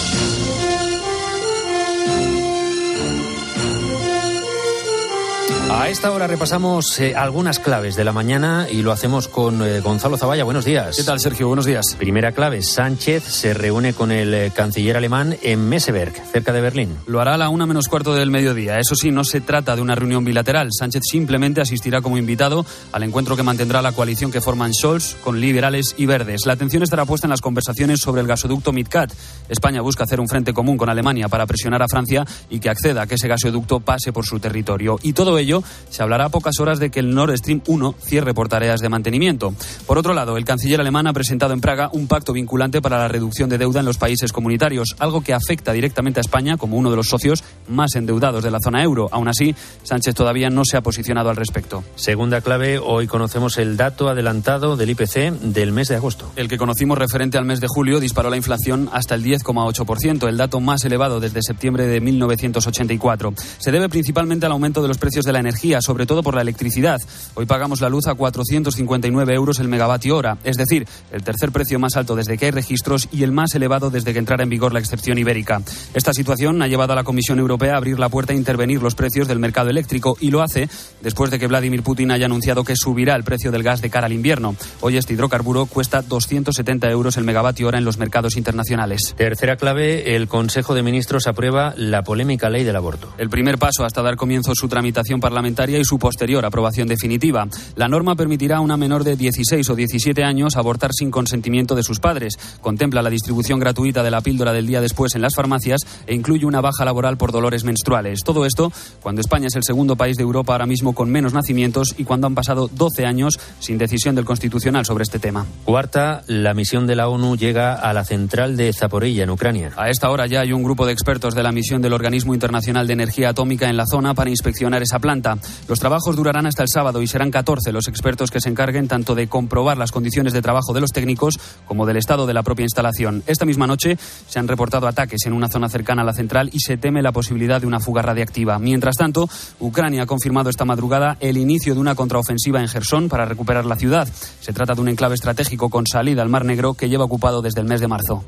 A esta hora repasamos eh, algunas claves de la mañana y lo hacemos con eh, Gonzalo Zavalla. Buenos días. ¿Qué tal, Sergio? Buenos días. Primera clave, Sánchez se reúne con el eh, canciller alemán en Meseberg, cerca de Berlín. Lo hará a la una menos cuarto del mediodía. Eso sí, no se trata de una reunión bilateral. Sánchez simplemente asistirá como invitado al encuentro que mantendrá la coalición que forman Scholz con liberales y verdes. La atención estará puesta en las conversaciones sobre el gasoducto MidCat. España busca hacer un frente común con Alemania para presionar a Francia y que acceda a que ese gasoducto pase por su territorio. Y todo ello se hablará a pocas horas de que el Nord Stream uno cierre por tareas de mantenimiento. Por otro lado, el canciller alemán ha presentado en Praga un pacto vinculante para la reducción de deuda en los países comunitarios, algo que afecta directamente a España como uno de los socios más endeudados de la zona euro. Aún así, Sánchez todavía no se ha posicionado al respecto. Segunda clave, hoy conocemos el dato adelantado del I P C del mes de agosto. El que conocimos referente al mes de julio disparó la inflación hasta el diez coma ocho por ciento, el dato más elevado desde septiembre de mil novecientos ochenta y cuatro. Se debe principalmente al aumento de los precios de la energía, sobre todo por la electricidad. Hoy pagamos la luz a cuatrocientos cincuenta y nueve euros el megavatio hora, es decir, el tercer precio más alto desde que hay registros y el más elevado desde que entrara en vigor la excepción ibérica. Esta situación ha llevado a la Comisión Europea a abrir la puerta a intervenir los precios del mercado eléctrico y lo hace después de que Vladimir Putin haya anunciado que subirá el precio del gas de cara al invierno. Hoy este hidrocarburo cuesta doscientos setenta euros el megavatio hora en los mercados internacionales. Tercera clave, el Consejo de Ministros aprueba la polémica ley del aborto. El primer paso hasta dar comienzo su tramitación parlamentaria y su posterior aprobación definitiva. La norma permitirá a una menor de dieciséis o diecisiete años abortar sin consentimiento de sus padres. Contempla la distribución gratuita de la píldora del día después en las farmacias e incluye una baja laboral por dolores menstruales. Todo esto cuando España es el segundo país de Europa ahora mismo con menos nacimientos y cuando han pasado doce años sin decisión del Constitucional sobre este tema. Cuarta, la misión de la ONU llega a la central de Zaporilla, en Ucrania. A esta hora ya hay un grupo de expertos de la misión del Organismo Internacional de Energía Atómica en la zona para inspeccionar esa planta. Los trabajos durarán hasta el sábado y serán catorce los expertos que se encarguen tanto de comprobar las condiciones de trabajo de los técnicos como del estado de la propia instalación. Esta misma noche se han reportado ataques en una zona cercana a la central y se teme la posibilidad de una fuga radiactiva. Mientras tanto, Ucrania ha confirmado esta madrugada el inicio de una contraofensiva en Jersón para recuperar la ciudad. Se trata de un enclave estratégico con salida al Mar Negro que lleva ocupado desde el mes de marzo.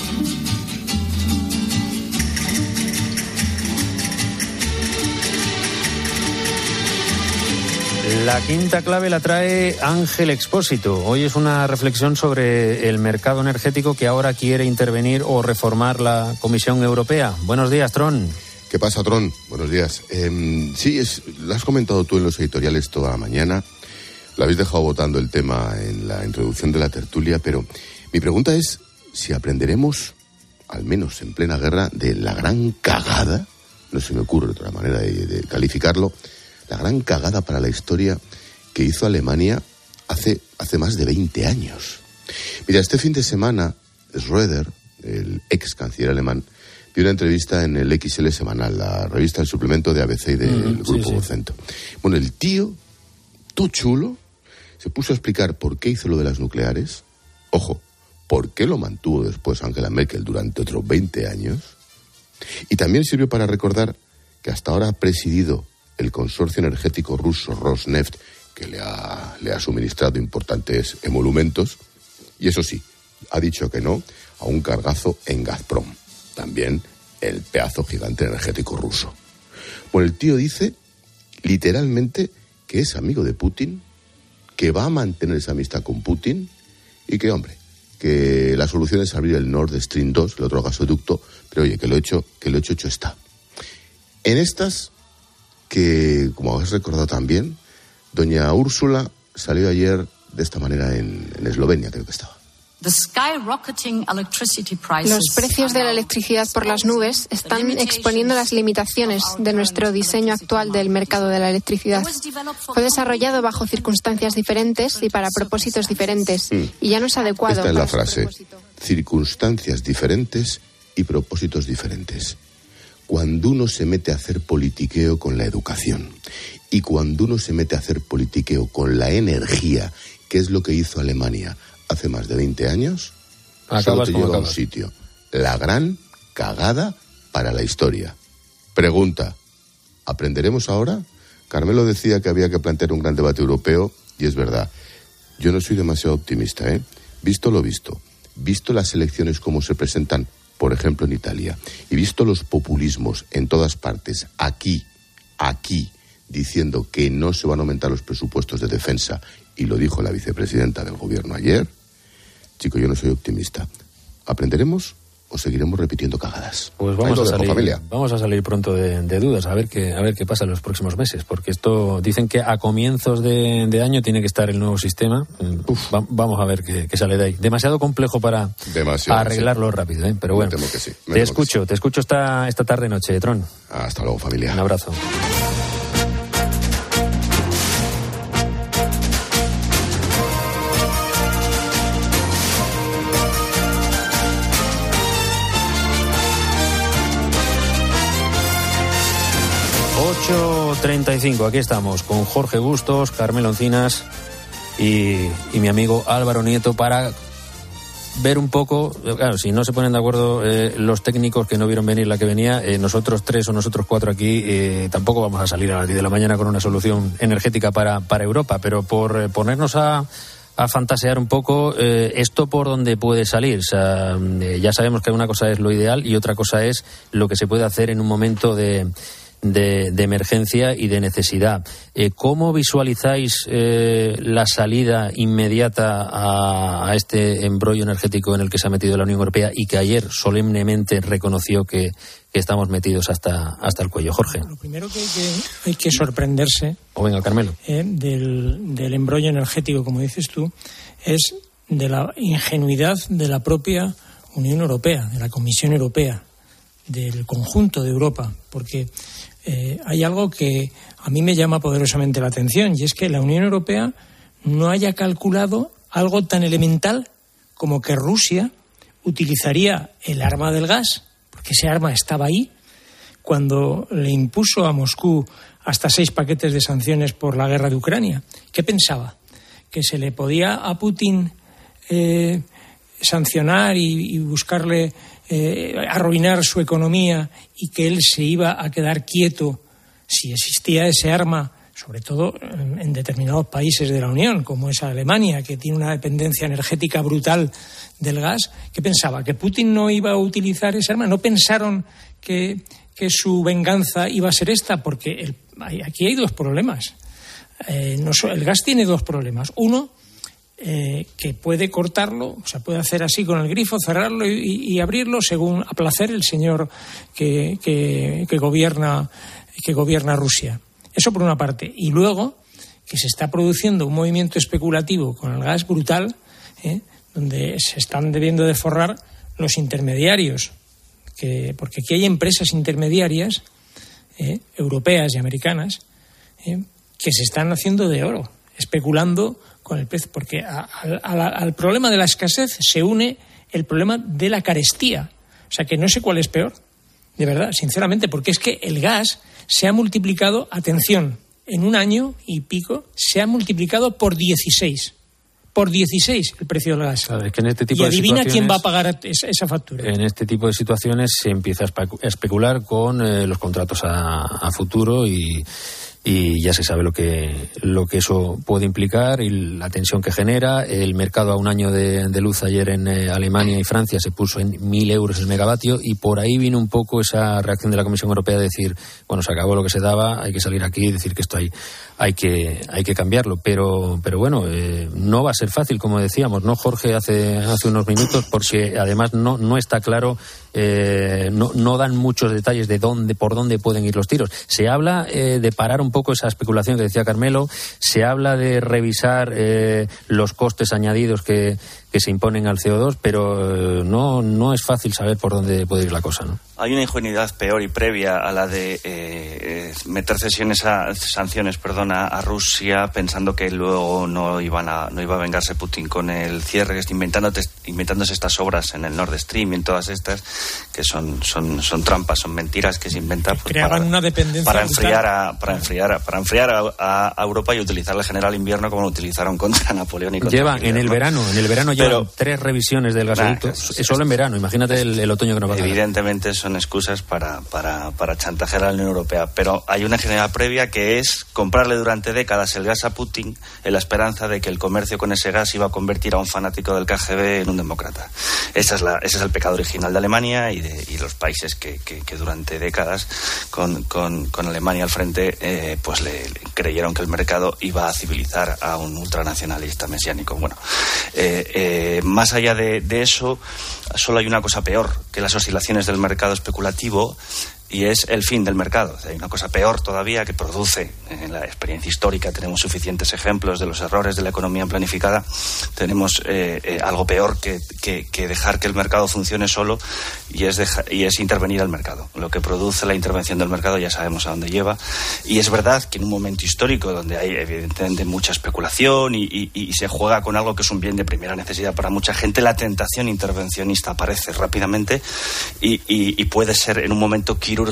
La quinta clave la trae Ángel Expósito. Hoy es una reflexión sobre el mercado energético que ahora quiere intervenir o reformar la Comisión Europea. Buenos días, Tron. ¿Qué pasa, Tron? Buenos días. Eh, sí, es, lo has comentado tú en los editoriales toda la mañana. Lo habéis dejado votando el tema en la introducción de la tertulia, pero mi pregunta es si aprenderemos, al menos en plena guerra, de la gran cagada, no se me ocurre otra manera de, de calificarlo, la gran cagada para la historia que hizo Alemania hace, hace más de veinte años. Mira, este fin de semana, Schröder, el ex canciller alemán, dio una entrevista en el X L Semanal, la revista, el suplemento de A B C y del mm, Grupo sí, Vocento. Sí. Bueno, el tío, tú chulo, se puso a explicar por qué hizo lo de las nucleares. Ojo, por qué lo mantuvo después Angela Merkel durante otros veinte años. Y también sirvió para recordar que hasta ahora ha presidido el consorcio energético ruso Rosneft, que le ha, le ha suministrado importantes emolumentos, y eso sí, ha dicho que no a un cargazo en Gazprom, también el pedazo gigante energético ruso. Bueno, el tío dice literalmente que es amigo de Putin, que va a mantener esa amistad con Putin, y que, hombre, que la solución es abrir el Nord Stream dos, el otro gasoducto, pero oye, que lo hecho, que lo hecho, hecho está. En estas que, como has recordado también, doña Úrsula salió ayer de esta manera en, en Eslovenia, creo que estaba. Los precios de la electricidad por las nubes están exponiendo las limitaciones de nuestro diseño actual del mercado de la electricidad. Fue desarrollado bajo circunstancias diferentes y para propósitos diferentes, mm. y ya no es adecuado. Esta es la frase, circunstancias diferentes y propósitos diferentes. Cuando uno se mete a hacer politiqueo con la educación y cuando uno se mete a hacer politiqueo con la energía, que es lo que hizo Alemania hace más de veinte años, solo te lleva a un sitio. La gran cagada para la historia. Pregunta, ¿aprenderemos ahora? Carmelo decía que había que plantear un gran debate europeo, y es verdad. Yo no soy demasiado optimista, ¿eh? Visto lo visto, visto las elecciones como se presentan, por ejemplo en Italia, y visto los populismos en todas partes, aquí, aquí, diciendo que no se van a aumentar los presupuestos de defensa, y lo dijo la vicepresidenta del gobierno ayer, chico, yo no soy optimista. ¿Aprenderemos o seguiremos repitiendo cagadas? Pues vamos a, dejo, salir, familia. vamos a salir pronto de, de dudas, a ver qué a ver qué pasa en los próximos meses, porque esto dicen que a comienzos de, de año tiene que estar el nuevo sistema. Va, vamos a ver qué, qué sale de ahí. Demasiado complejo para Demasiado, arreglarlo sí. rápido, ¿eh? Pero bueno, me temo que sí, me te temo escucho, que sí. te escucho esta, esta tarde-noche, Tron. Hasta luego, familia. Un abrazo. ocho treinta y cinco, aquí estamos con Jorge Bustos, Carmelo Encinas y, y mi amigo Álvaro Nieto para ver un poco, claro, si no se ponen de acuerdo eh, los técnicos que no vieron venir la que venía, eh, nosotros tres o nosotros cuatro aquí eh, tampoco vamos a salir a las diez de la mañana con una solución energética para, para Europa, pero por eh, ponernos a, a fantasear un poco, eh, esto por dónde puede salir. O sea, eh, ya sabemos que una cosa es lo ideal y otra cosa es lo que se puede hacer en un momento de De, de emergencia y de necesidad. Eh, ¿Cómo visualizáis eh, la salida inmediata a, a este embrollo energético en el que se ha metido la Unión Europea y que ayer solemnemente reconoció que, que estamos metidos hasta, hasta el cuello? Jorge. Lo primero que hay que, hay que sorprenderse o venga, Carmelo. Eh, del, del embrollo energético, como dices tú, es de la ingenuidad de la propia Unión Europea, de la Comisión Europea, del conjunto de Europa, porque Eh, hay algo que a mí me llama poderosamente la atención, y es que la Unión Europea no haya calculado algo tan elemental como que Rusia utilizaría el arma del gas, porque ese arma estaba ahí, cuando le impuso a Moscú hasta seis paquetes de sanciones por la guerra de Ucrania. ¿Qué pensaba? ¿Que se le podía a Putin eh, sancionar y, y buscarle Eh, arruinar su economía y que él se iba a quedar quieto si existía ese arma, sobre todo en, en determinados países de la Unión, como es Alemania, que tiene una dependencia energética brutal del gas? ¿Qué pensaba? ¿Que Putin no iba a utilizar ese arma? ¿No pensaron que, que su venganza iba a ser esta? Porque el, aquí hay dos problemas. Eh, no, el gas tiene dos problemas. Uno, Eh, que puede cortarlo, o sea, puede hacer así con el grifo, cerrarlo y, y abrirlo según a placer el señor que, que, que gobierna que gobierna Rusia. Eso por una parte. Y luego que se está produciendo un movimiento especulativo con el gas brutal, ¿eh? donde se están debiendo de forrar los intermediarios, que, porque aquí hay empresas intermediarias ¿eh? europeas y americanas ¿eh? que se están haciendo de oro, especulando con el precio, porque a, a, a, al problema de la escasez se une el problema de la carestía. O sea que no sé cuál es peor, de verdad, sinceramente, porque es que el gas se ha multiplicado, atención, en un año y pico, se ha multiplicado por dieciséis. Por dieciséis el precio del gas. Claro, es que en este tipo y adivina de quién va a pagar esa, esa factura. En este tipo de situaciones se empieza a especular con eh, los contratos a, a futuro y... y ya se sabe lo que lo que eso puede implicar y la tensión que genera. El mercado a un año de, de luz ayer en eh, Alemania y Francia se puso en mil euros el megavatio y por ahí vino un poco esa reacción de la Comisión Europea de decir, bueno, se acabó lo que se daba, hay que salir aquí y decir que esto hay hay que hay que cambiarlo, pero pero bueno, eh, no va a ser fácil, como decíamos, ¿no, Jorge? Hace hace unos minutos, porque además no no está claro, eh, no no dan muchos detalles de dónde por dónde pueden ir los tiros. Se habla eh, de parar un poco esa especulación que decía Carmelo, se habla de revisar eh, los costes añadidos que, que se imponen al C O dos, pero eh, no no es fácil saber por dónde puede ir la cosa, ¿no? Hay una ingenuidad peor y previa a la de eh, meter sesiones a, sanciones perdón, a, a Rusia pensando que luego no iban a no iba a vengarse Putin con el cierre, que está inventándote, inventándose estas obras en el Nord Stream y en todas estas que son son son trampas, son mentiras que se inventan pues, creaban una dependencia para enfriar a para enfriar a, para enfriar a, a, a Europa y utilizar el general invierno como lo utilizaron contra Napoleón y contra llevan Hitler, en el ¿no? verano en el verano llevan tres revisiones del gasoducto, nah, es, es solo en verano, imagínate el, el otoño que nos va a dar. Evidentemente son excusas para, para, para chantajear a la Unión Europea, pero hay una general previa que es comprarle durante décadas el gas a Putin en la esperanza de que el comercio con ese gas iba a convertir a un fanático del K G B en un demócrata. Esa es la, ese es el pecado original de Alemania y de y los países que, que, que durante décadas con, con, con Alemania al frente eh, pues le, le creyeron que el mercado iba a civilizar a un ultranacionalista mesiánico. Bueno, eh, eh, más allá de, de eso, solo hay una cosa peor que las oscilaciones del mercado especulativo, y es el fin del mercado. Hay una cosa peor todavía que produce, en la experiencia histórica tenemos suficientes ejemplos de los errores de la economía planificada, tenemos eh, eh, algo peor que, que, que dejar que el mercado funcione solo, y es, deja, y es intervenir al mercado. Lo que produce la intervención del mercado ya sabemos a dónde lleva, y es verdad que en un momento histórico donde hay evidentemente mucha especulación y, y, y se juega con algo que es un bien de primera necesidad para mucha gente, la tentación intervencionista aparece rápidamente y, y, y puede ser en un momento quirúrgicamente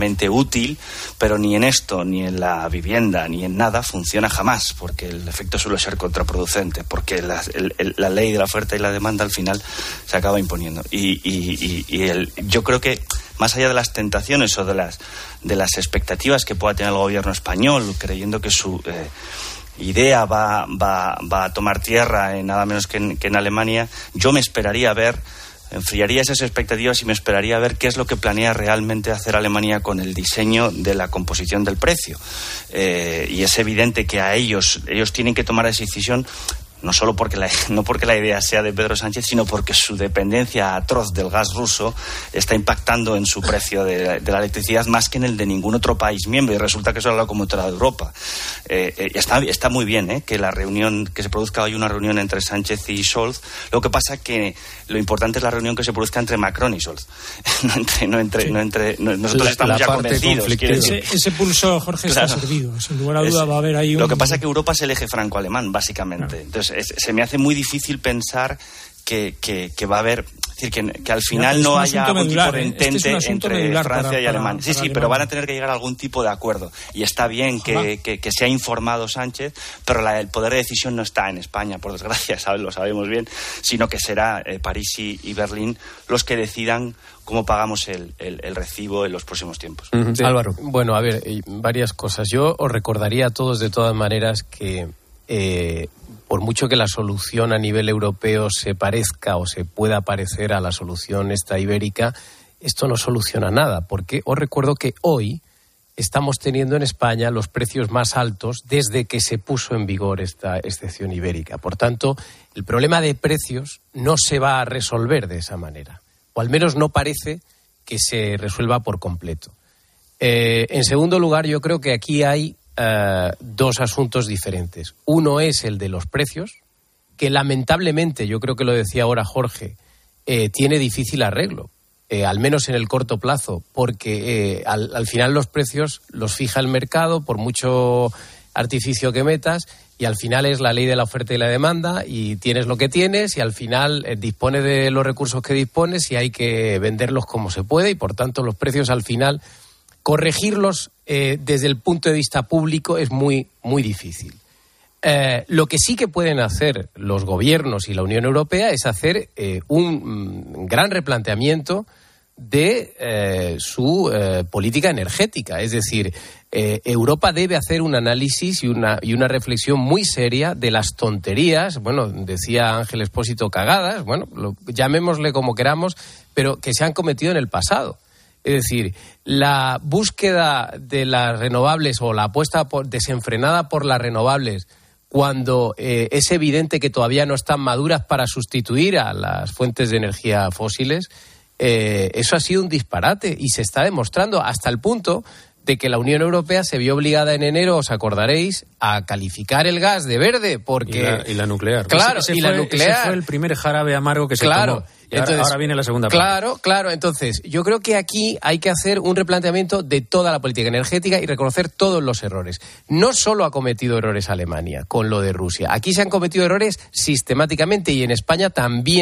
útil, pero ni en esto, ni en la vivienda, ni en nada funciona jamás, porque el efecto suele ser contraproducente, porque la, el, el, la ley de la oferta y la demanda al final se acaba imponiendo. Y, y, y, y el, yo creo que más allá de las tentaciones o de las, de las expectativas que pueda tener el gobierno español, creyendo que su eh, idea va, va, va a tomar tierra en nada menos que en, que en Alemania, yo me esperaría a ver enfriaría esas expectativas y me esperaría a ver qué es lo que planea realmente hacer Alemania con el diseño de la composición del precio. Eh, y es evidente que a ellos, ellos tienen que tomar esa decisión, no solo porque la, no porque la idea sea de Pedro Sánchez, sino porque su dependencia atroz del gas ruso está impactando en su precio de, de la electricidad más que en el de ningún otro país miembro, y resulta que eso es la locomotora de Europa. Eh, eh, está, está muy bien eh, que la reunión, que se produzca hoy una reunión entre Sánchez y Scholz. Lo que pasa que lo importante es la reunión que se produzca entre Macron y Scholz. no entre, no entre, sí. no entre no, nosotros la, estamos la ya convencidos. Ese, ese pulso, Jorge, claro, está servido. Sin lugar a duda es, va a haber ahí un... Lo que pasa es que Europa es el eje franco-alemán, básicamente. Claro. Entonces, Es, se me hace muy difícil pensar que, que, que va a haber, es decir, que, que al final no, no haya algún medular, tipo de entente este entre Francia para, y Alemania. Para, sí, para sí, pero van a tener que llegar a algún tipo de acuerdo. Y está bien que, que, que se ha informado Sánchez, pero la, el poder de decisión no está en España, por desgracia, ¿sabes? Lo sabemos bien, sino que será eh, París y, y Berlín los que decidan cómo pagamos el, el, el recibo en los próximos tiempos. Uh-huh. Sí. Álvaro. Bueno, a ver, varias cosas. Yo os recordaría a todos, de todas maneras, que... Eh, por mucho que la solución a nivel europeo se parezca o se pueda parecer a la solución esta ibérica, esto no soluciona nada, porque os recuerdo que hoy estamos teniendo en España los precios más altos desde que se puso en vigor esta excepción ibérica. Por tanto, el problema de precios no se va a resolver de esa manera, o al menos no parece que se resuelva por completo. Eh, en segundo lugar, yo creo que aquí hay Uh, dos asuntos diferentes. Uno es el de los precios, que lamentablemente, yo creo que lo decía ahora Jorge, eh, tiene difícil arreglo, eh, al menos en el corto plazo, porque eh, al, al final los precios los fija el mercado por mucho artificio que metas, y al final es la ley de la oferta y la demanda, y tienes lo que tienes, y al final eh, dispones de los recursos que dispones y hay que venderlos como se puede, y por tanto los precios al final corregirlos eh, desde el punto de vista público es muy, muy difícil. Eh, lo que sí que pueden hacer los gobiernos y la Unión Europea es hacer eh, un mm, gran replanteamiento de eh, su eh, política energética. Es decir, eh, Europa debe hacer un análisis y una, y una reflexión muy seria de las tonterías, bueno, decía Ángel Expósito, cagadas, bueno, lo, llamémosle como queramos, pero que se han cometido en el pasado. Es decir, la búsqueda de las renovables o la apuesta por, desenfrenada por las renovables, cuando eh, es evidente que todavía no están maduras para sustituir a las fuentes de energía fósiles, eh, eso ha sido un disparate y se está demostrando hasta el punto de que la Unión Europea se vio obligada en enero, os acordaréis, a calificar el gas de verde porque... Y la, y la nuclear. Claro, ese, ese y fue, la nuclear. Ese fue el primer jarabe amargo que se claro. tomó. Y entonces, ahora, ahora viene la segunda parte. Claro, claro. Entonces, yo creo que aquí hay que hacer un replanteamiento de toda la política energética y reconocer todos los errores. No solo ha cometido errores Alemania con lo de Rusia. Aquí se han cometido errores sistemáticamente y en España también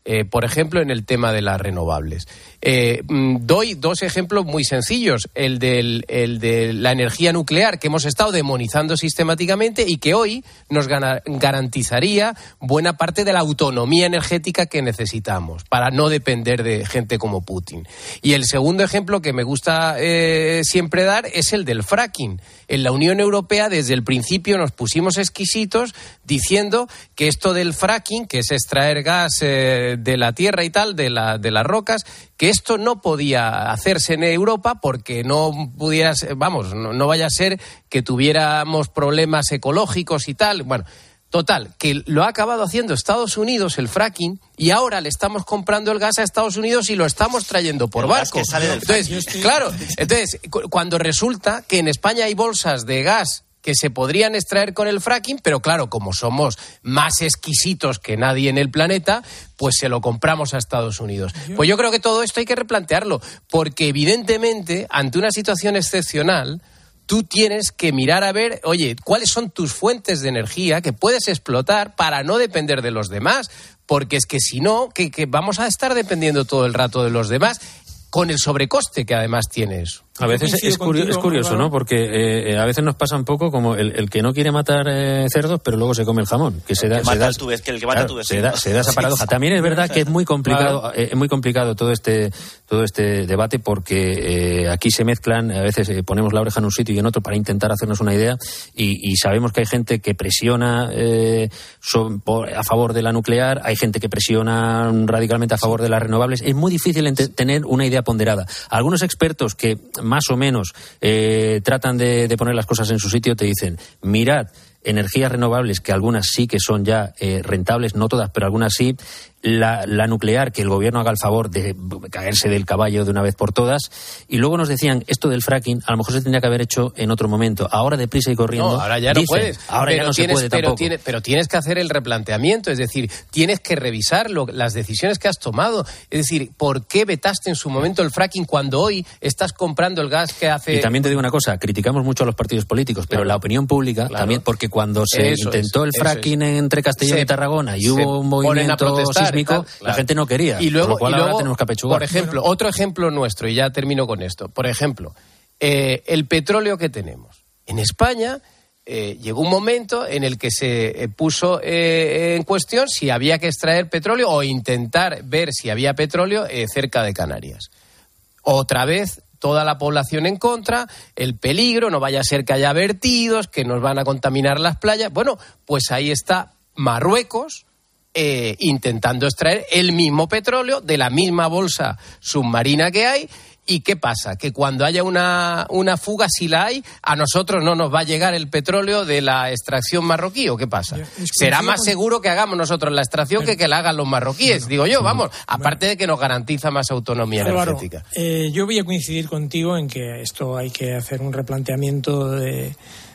eh, por ejemplo, en el tema de las renovables. Eh, doy dos ejemplos muy sencillos. El, del, el de la energía nuclear, que hemos estado demonizando sistemáticamente y que hoy nos gana, garantizaría buena parte de la autonomía energética que necesitamos para no depender de gente como Putin. Y el segundo ejemplo que me gusta eh, siempre dar es el del fracking. En la Unión Europea, desde el principio, nos pusimos exquisitos diciendo que esto del fracking, que es extraer gas eh, de la tierra y tal, de, la, de las rocas, que esto no podía hacerse en Europa porque no pudiera, vamos, no, no vaya a ser que tuviéramos problemas ecológicos y tal. Bueno, total, que lo ha acabado haciendo Estados Unidos, el fracking, y ahora le estamos comprando el gas a Estados Unidos y lo estamos trayendo por barco. Entonces, claro, entonces, cuando resulta que en España hay bolsas de gas que se podrían extraer con el fracking, pero claro, como somos más exquisitos que nadie en el planeta, pues se lo compramos a Estados Unidos. Pues yo creo que todo esto hay que replantearlo, porque evidentemente, ante una situación excepcional, tú tienes que mirar a ver, oye, cuáles son tus fuentes de energía que puedes explotar para no depender de los demás, porque es que si no, que, que vamos a estar dependiendo todo el rato de los demás, con el sobrecoste que además tiene eso. A veces es, curio, es curioso, ¿no? Porque eh, a veces nos pasa un poco como el, el que no quiere matar eh, cerdos, pero luego se come el jamón. Que se da, se da, tu, es que el que mata claro, tu se da, se da esa paradoja. Sí. También es verdad que es muy complicado, claro. eh, es muy complicado todo este todo este debate porque eh, aquí se mezclan, a veces eh, ponemos la oreja en un sitio y en otro para intentar hacernos una idea y, y sabemos que hay gente que presiona eh, son, por, a favor de la nuclear, hay gente que presiona radicalmente a favor de las renovables. Es muy difícil ente- tener una idea ponderada. Algunos expertos que más o menos Eh, tratan de, de poner las cosas en su sitio, te dicen, mirad, energías renovables, que algunas sí que son ya eh, rentables, no todas, pero algunas sí, la, la nuclear, que el gobierno haga el favor de caerse del caballo de una vez por todas, y luego nos decían, esto del fracking, a lo mejor se tendría que haber hecho en otro momento, ahora deprisa y corriendo. No, ahora ya no dicen, puedes. Ahora pero ya no tienes, se puede pero tampoco. Tiene, pero tienes que hacer el replanteamiento, es decir, tienes que revisar lo, las decisiones que has tomado, es decir, ¿por qué vetaste en su momento el fracking cuando hoy estás comprando el gas que hace...? Y también te digo una cosa, criticamos mucho a los partidos políticos, pero claro. la opinión pública Claro. también, porque cuando se Eso intentó es, el fracking es. entre Castellón Se, y Tarragona y hubo un movimiento sísmico, tal, claro. la gente no quería, y luego, por lo cual y luego, ahora tenemos que apechugar. Por ejemplo, bueno. otro ejemplo nuestro, y ya termino con esto, por ejemplo, eh, el petróleo que tenemos. En España eh, llegó un momento en el que se eh, puso eh, en cuestión si había que extraer petróleo o intentar ver si había petróleo eh, cerca de Canarias. Otra vez toda la población en contra, el peligro, no vaya a ser que haya vertidos, que nos van a contaminar las playas. Bueno, pues ahí está Marruecos eh, intentando extraer el mismo petróleo de la misma bolsa submarina que hay. ¿Y qué pasa? Que cuando haya una, una fuga, si la hay, a nosotros no nos va a llegar el petróleo de la extracción marroquí, ¿o qué pasa? Será más seguro que hagamos nosotros la extracción pero, que que la hagan los marroquíes, bueno, digo yo, vamos, bueno, aparte de que nos garantiza más autonomía Álvaro, energética. Eh, yo voy a coincidir contigo en que esto hay que hacer un replanteamiento de...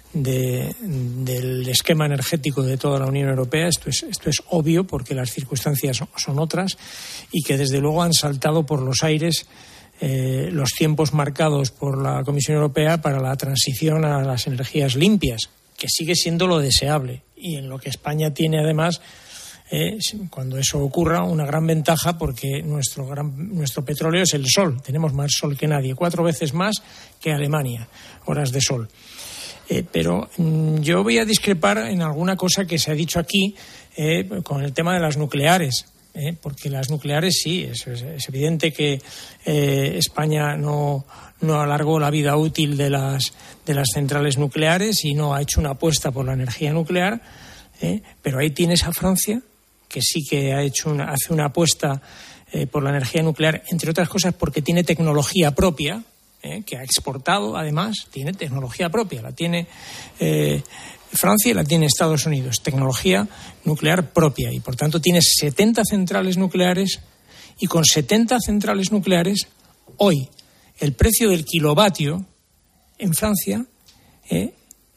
De, del esquema energético de toda la Unión Europea. Esto es, esto es obvio porque las circunstancias son, son otras y que desde luego han saltado por los aires eh, los tiempos marcados por la Comisión Europea para la transición a las energías limpias, que sigue siendo lo deseable y en lo que España tiene además eh, cuando eso ocurra una gran ventaja porque nuestro, gran, nuestro petróleo es el sol, tenemos más sol que nadie, cuatro veces más que Alemania, horas de sol. Eh, pero mm, yo voy a discrepar en alguna cosa que se ha dicho aquí eh, con el tema de las nucleares, eh, porque las nucleares sí, es, es, es evidente que eh, España no, no alargó la vida útil de las, de las centrales nucleares y no ha hecho una apuesta por la energía nuclear, eh, pero ahí tienes a Francia, que sí que ha hecho una, hace una apuesta eh, por la energía nuclear, entre otras cosas porque tiene tecnología propia, Eh, que ha exportado, además, tiene tecnología propia, la tiene eh, Francia y la tiene Estados Unidos, tecnología nuclear propia, y por tanto tiene setenta centrales nucleares, y con setenta centrales nucleares, hoy, el precio del kilovatio en Francia eh,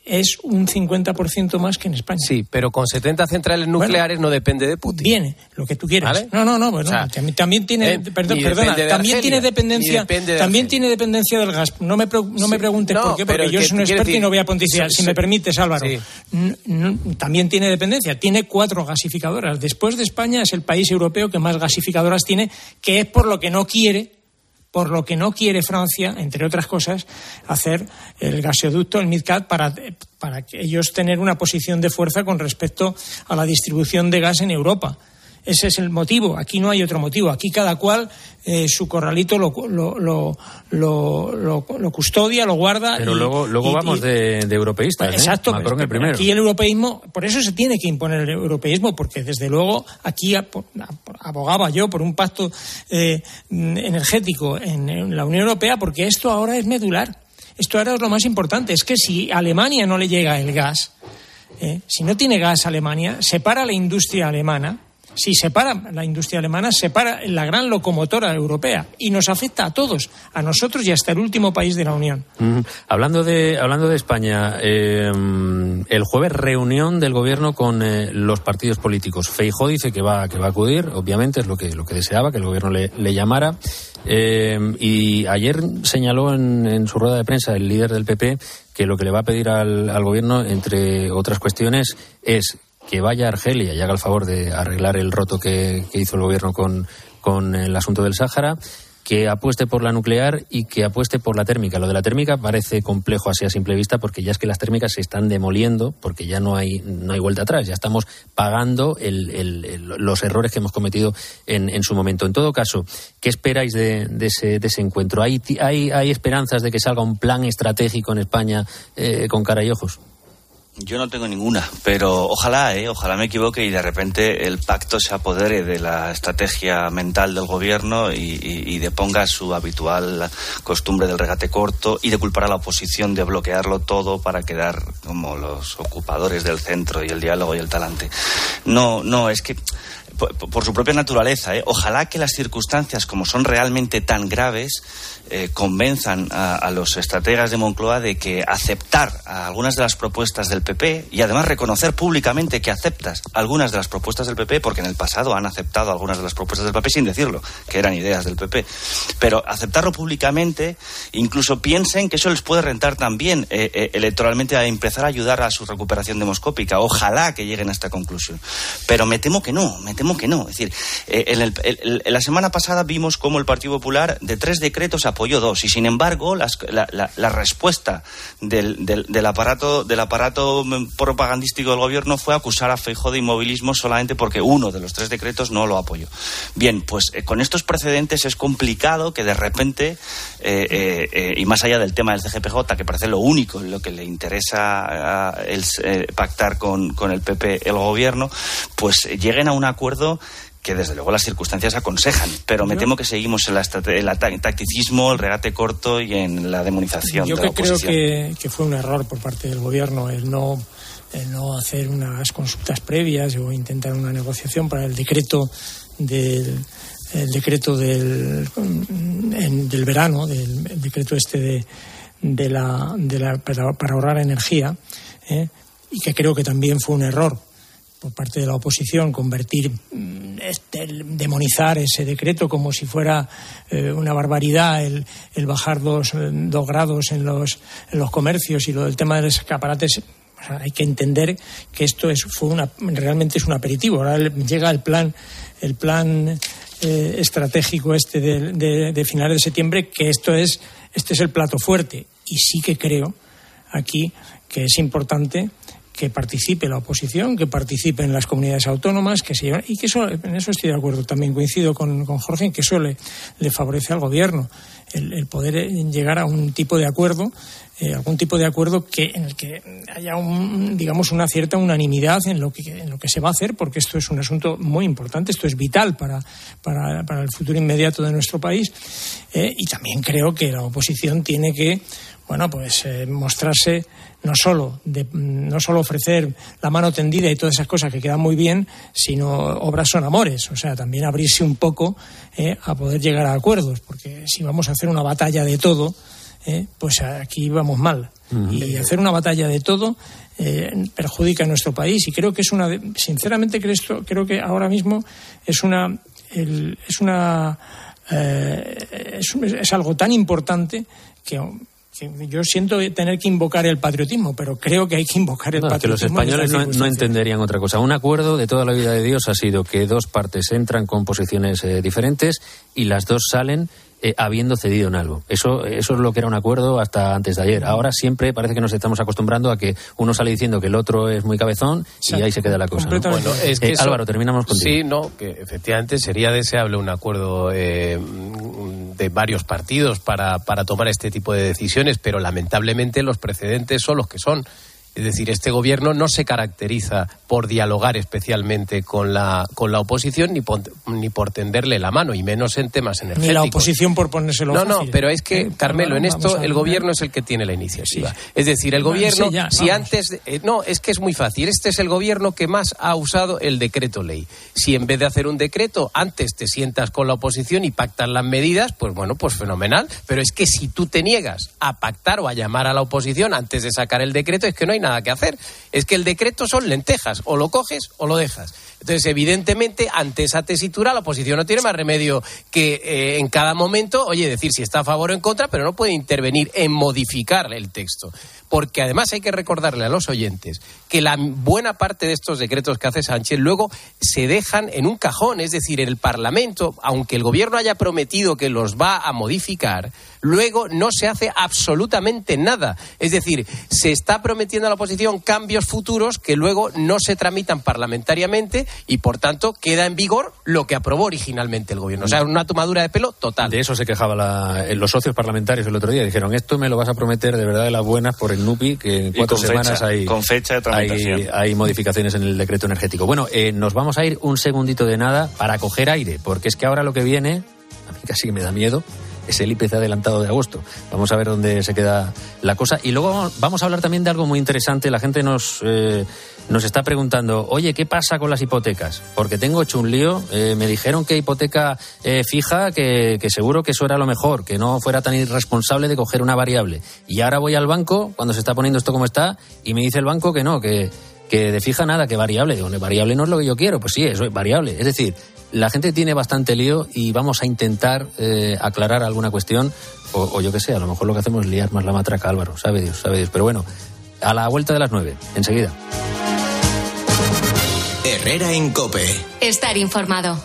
es un cincuenta por ciento más que en España. Sí, pero con setenta centrales nucleares bueno, no depende de Putin. Viene, lo que tú quieras. ¿Vale? No, no, no, bueno, o sea, también, también tiene, eh, perdón, perdona, de también Argelia, tiene dependencia, de también tiene dependencia del gas. No me, no sí, me preguntes no, por qué, porque yo soy un experto decir, y no voy a pontificar. Sí, si sí, me permites, Álvaro. Sí. No, no, también tiene dependencia. Tiene cuatro gasificadoras. Después de España es el país europeo que más gasificadoras tiene, que es por lo que no quiere por lo que no quiere Francia, entre otras cosas, hacer el gasoducto, el MidCat, para, para que ellos tener una posición de fuerza con respecto a la distribución de gas en Europa. Ese es el motivo. Aquí no hay otro motivo. Aquí cada cual eh, su corralito lo, lo, lo, lo, lo, lo custodia, lo guarda. Pero y, luego, luego y, vamos y, de, de europeístas. Pues, exacto. ¿eh? Macron el primero. Aquí el europeísmo, por eso se tiene que imponer el europeísmo, porque desde luego aquí abogaba yo por un pacto eh, energético en, en la Unión Europea, porque esto ahora es medular. Esto ahora es lo más importante. Es que si a Alemania no le llega el gas, eh, si no tiene gas Alemania, se para la industria alemana. Si se para la industria alemana, se para la gran locomotora europea y nos afecta a todos, a nosotros y hasta el último país de la Unión. Mm, hablando de hablando de España, eh, el jueves reunión del gobierno con eh, los partidos políticos. Feijóo dice que va que va a acudir, obviamente es lo que lo que deseaba, que el gobierno le, le llamara. Eh, y ayer señaló en, en su rueda de prensa el líder del P P que lo que le va a pedir al, al gobierno, entre otras cuestiones, es que vaya a Argelia y haga el favor de arreglar el roto que, que hizo el gobierno con, con el asunto del Sáhara, que apueste por la nuclear y que apueste por la térmica. Lo de la térmica parece complejo así a simple vista, porque ya es que las térmicas se están demoliendo, porque ya no hay no hay vuelta atrás, ya estamos pagando el, el, el, los errores que hemos cometido en, en su momento. En todo caso, ¿qué esperáis de, de, ese, de ese encuentro? ¿Hay, hay, ¿Hay esperanzas de que salga un plan estratégico en España eh, con cara y ojos? Yo no tengo ninguna, pero ojalá, eh, ojalá me equivoque y de repente el pacto se apodere de la estrategia mental del gobierno y, y, y deponga su habitual costumbre del regate corto y de culpar a la oposición de bloquearlo todo para quedar como los ocupadores del centro y el diálogo y el talante. No, no, es que por, por su propia naturaleza, eh, ojalá que las circunstancias, como son realmente tan graves, Eh, convenzan a, a los estrategas de Moncloa de que aceptar a algunas de las propuestas del P P y además reconocer públicamente que aceptas algunas de las propuestas del P P, porque en el pasado han aceptado algunas de las propuestas del P P sin decirlo, que eran ideas del P P, pero aceptarlo públicamente, incluso piensen que eso les puede rentar también eh, eh, electoralmente a empezar a ayudar a su recuperación demoscópica. Ojalá que lleguen a esta conclusión, pero me temo que no, me temo que no. Es decir, eh, en, el, el, en la semana pasada vimos cómo el Partido Popular de tres decretos apoyó dos y sin embargo las, la, la, la respuesta del, del, del aparato del aparato propagandístico del gobierno fue acusar a Feijóo de inmovilismo solamente porque uno de los tres decretos no lo apoyó. Bien, pues eh, con estos precedentes es complicado que de repente eh, eh, eh, y más allá del tema del C G P J, que parece lo único en lo que le interesa a, el, eh, pactar con, con el P P el gobierno, pues eh, lleguen a un acuerdo que desde luego las circunstancias aconsejan, pero me temo que seguimos en la estrate- el tacticismo, el regate corto y en la demonización Yo de la oposición. Yo creo que, que fue un error por parte del gobierno el no, el no hacer unas consultas previas o intentar una negociación para el decreto del el decreto del en, del verano, del el decreto este de, de la, de la para, para ahorrar energía, ¿eh? Y que creo que también fue un error por parte de la oposición convertir, este, demonizar ese decreto como si fuera eh, una barbaridad el, el bajar dos, dos grados en los, en los comercios y lo del tema de los escaparates. O sea, hay que entender que esto es fue una realmente es un aperitivo. Ahora llega el plan el plan eh, estratégico este de, de, de finales de septiembre, que esto es este es el plato fuerte, y sí que creo aquí que es importante que participe la oposición, que participen las comunidades autónomas, que se lleven, y que eso, en eso estoy de acuerdo. También coincido con, con Jorge en que eso le, le favorece al gobierno, el, el poder llegar a un tipo de acuerdo, eh, algún tipo de acuerdo que en el que haya un, digamos, una cierta unanimidad en lo que en lo que se va a hacer, porque esto es un asunto muy importante, esto es vital para para, para el futuro inmediato de nuestro país, eh, y también creo que la oposición tiene que bueno, pues eh, mostrarse no solo de, no solo ofrecer la mano tendida y todas esas cosas que quedan muy bien, sino obras son amores, o sea, también abrirse un poco eh, a poder llegar a acuerdos, porque si vamos a hacer una batalla de todo, eh, pues aquí vamos mal. Uh-huh. Y hacer una batalla de todo eh, perjudica a nuestro país. Y creo que es una, sinceramente creo, esto, creo que ahora mismo es una, el, es una, eh, es, es algo tan importante que yo siento tener que invocar el patriotismo, pero creo que hay que invocar el no, patriotismo. Que los españoles no, no entenderían otra cosa. Un acuerdo de toda la vida de Dios ha sido que dos partes entran con posiciones eh, diferentes y las dos salen eh, habiendo cedido en algo. Eso, eso es lo que era un acuerdo hasta antes de ayer. Ahora siempre parece que nos estamos acostumbrando a que uno sale diciendo que el otro es muy cabezón y ahí se queda la cosa, ¿no? Bueno, es que eh, eso, Álvaro, terminamos contigo. Sí, no, que efectivamente sería deseable un acuerdo eh, de varios partidos para, para tomar este tipo de decisiones, pero lamentablemente los precedentes son los que son. Es decir, este gobierno no se caracteriza por dialogar especialmente con la con la oposición ni por, ni por tenderle la mano, y menos en temas energéticos. Ni la oposición por ponérselo No, fácil. no, pero es que, eh, Carmelo, en esto a... el gobierno es el que tiene la iniciativa. Sí. Es decir, el gobierno, sí, ya, si antes... Eh, no, es que es muy fácil. Este es el gobierno que más ha usado el decreto ley. Si en vez de hacer un decreto, antes te sientas con la oposición y pactas las medidas, pues bueno, pues fenomenal. Pero es que si tú te niegas a pactar o a llamar a la oposición antes de sacar el decreto, es que no hay nada que hacer. Es que el decreto son lentejas, o lo coges o lo dejas. Entonces, evidentemente, ante esa tesitura, la oposición no tiene más remedio que eh, en cada momento, oye, decir si está a favor o en contra, pero no puede intervenir en modificar el texto. Porque además hay que recordarle a los oyentes que la buena parte de estos decretos que hace Sánchez luego se dejan en un cajón. Es decir, el Parlamento, aunque el gobierno haya prometido que los va a modificar, luego no se hace absolutamente nada. Es decir, se está prometiendo a la oposición cambios futuros que luego no se tramitan parlamentariamente y, por tanto, queda en vigor lo que aprobó originalmente el gobierno. O sea, una tomadura de pelo total. De eso se quejaba la, los socios parlamentarios el otro día. Dijeron, esto me lo vas a prometer de verdad de las buenas por el N U P I, que en cuatro semanas fecha, hay, con fecha de tramitación. hay, hay modificaciones en el decreto energético. Bueno, eh, nos vamos a ir un segundito de nada para coger aire, porque es que ahora lo que viene, a mí casi me da miedo, es el I P C adelantado de agosto. Vamos a ver dónde se queda la cosa. Y luego vamos a hablar también de algo muy interesante. La gente nos, eh, nos está preguntando, oye, ¿qué pasa con las hipotecas? Porque tengo hecho un lío. Eh, me dijeron que hipoteca eh, fija, que, que seguro que eso era lo mejor, que no fuera tan irresponsable de coger una variable. Y ahora voy al banco, cuando se está poniendo esto como está, y me dice el banco que no, que, que de fija nada, que variable. Digo, variable no es lo que yo quiero. Pues sí, eso es variable. Es decir, la gente tiene bastante lío y vamos a intentar eh, aclarar alguna cuestión, o, o yo qué sé, a lo mejor lo que hacemos es liar más la matraca, Álvaro, sabe Dios, sabe Dios. Pero bueno, a la vuelta de las nueve, enseguida. Herrera en COPE. Estar informado.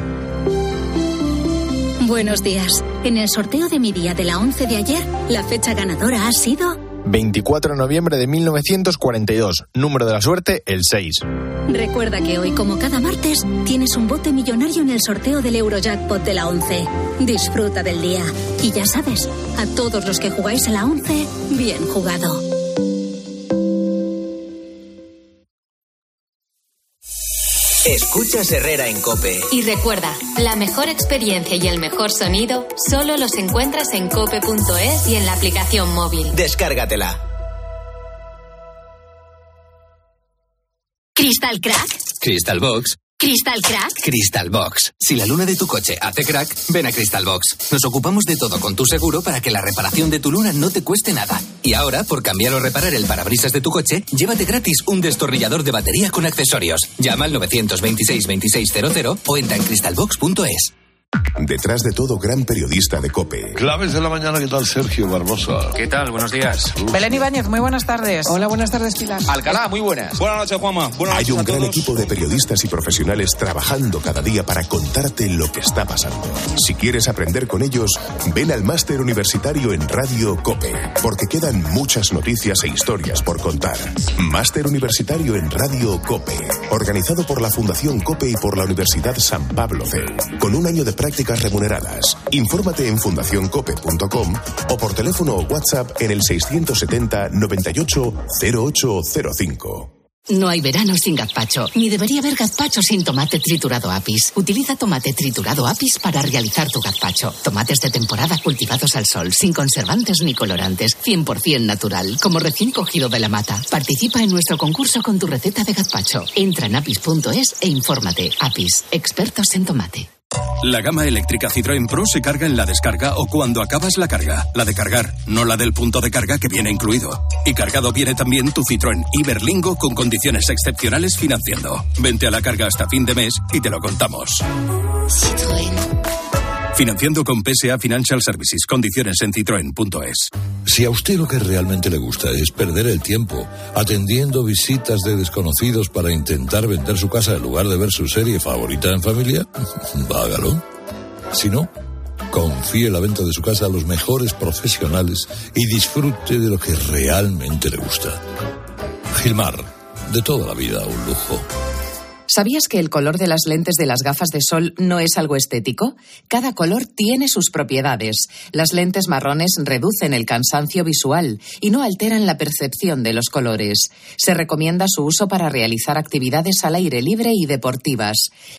Buenos días. En el sorteo de mi día de la once de ayer, la fecha ganadora ha sido veinticuatro de noviembre de mil novecientos cuarenta y dos. Número de la suerte, el seis. Recuerda que hoy, como cada martes, tienes un bote millonario en el sorteo del Eurojackpot de la once. Disfruta del día. Y ya sabes, a todos los que jugáis a la once, bien jugado. Escuchas Herrera en COPE. Y recuerda, la mejor experiencia y el mejor sonido solo los encuentras en cope punto es y en la aplicación móvil. Descárgatela. ¿Crystal Crack? Crystal Box. ¿Crystal Crack? Crystal Box. Si la luna de tu coche hace crack, ven a Crystal Box. Nos ocupamos de todo con tu seguro para que la reparación de tu luna no te cueste nada. Y ahora, por cambiar o reparar el parabrisas de tu coche, llévate gratis un destornillador de batería con accesorios. Llama al nueve dos seis, veintiséis cero cero o entra en crystal box punto es. Detrás de todo, gran periodista de COPE. Claves de la mañana, ¿qué tal, Sergio Barbosa? ¿Qué tal? Buenos días. Belén Ibáñez, muy buenas tardes. Hola, buenas tardes, Pilar. Alcalá, muy buenas. Buenas noches, Juanma. Buenas Hay noches un a gran todos. equipo de periodistas y profesionales trabajando cada día para contarte lo que está pasando. Si quieres aprender con ellos, ven al Máster Universitario en Radio COPE, porque quedan muchas noticias e historias por contar. Máster Universitario en Radio COPE, organizado por la Fundación COPE y por la Universidad San Pablo C E U, con un año de prácticas remuneradas. Infórmate en fundación cope punto com o por teléfono o WhatsApp en el seiscientos setenta, noventa y ocho, cero ocho cero cinco. No hay verano sin gazpacho, ni debería haber gazpacho sin tomate triturado Apis. Utiliza tomate triturado Apis para realizar tu gazpacho. Tomates de temporada cultivados al sol, sin conservantes ni colorantes, cien por ciento natural, como recién cogido de la mata. Participa en nuestro concurso con tu receta de gazpacho. Entra en apis punto es e infórmate. Apis, expertos en tomate. La gama eléctrica Citroën Pro se carga en la descarga o cuando acabas la carga. La de cargar, no la del punto de carga que viene incluido. Y cargado viene también tu Citroën Iberlingo con condiciones excepcionales financiando. Vente a la carga hasta fin de mes y te lo contamos. Citroën. Financiando con P S A Financial Services. Condiciones en citroen punto es. Si a usted lo que realmente le gusta es perder el tiempo atendiendo visitas de desconocidos para intentar vender su casa en lugar de ver su serie favorita en familia, hágalo. Si no, confíe la venta de su casa a los mejores profesionales y disfrute de lo que realmente le gusta. Gilmar, de toda la vida un lujo. ¿Sabías que el color de las lentes de las gafas de sol no es algo estético? Cada color tiene sus propiedades. Las lentes marrones reducen el cansancio visual y no alteran la percepción de los colores. Se recomienda su uso para realizar actividades al aire libre y deportivas.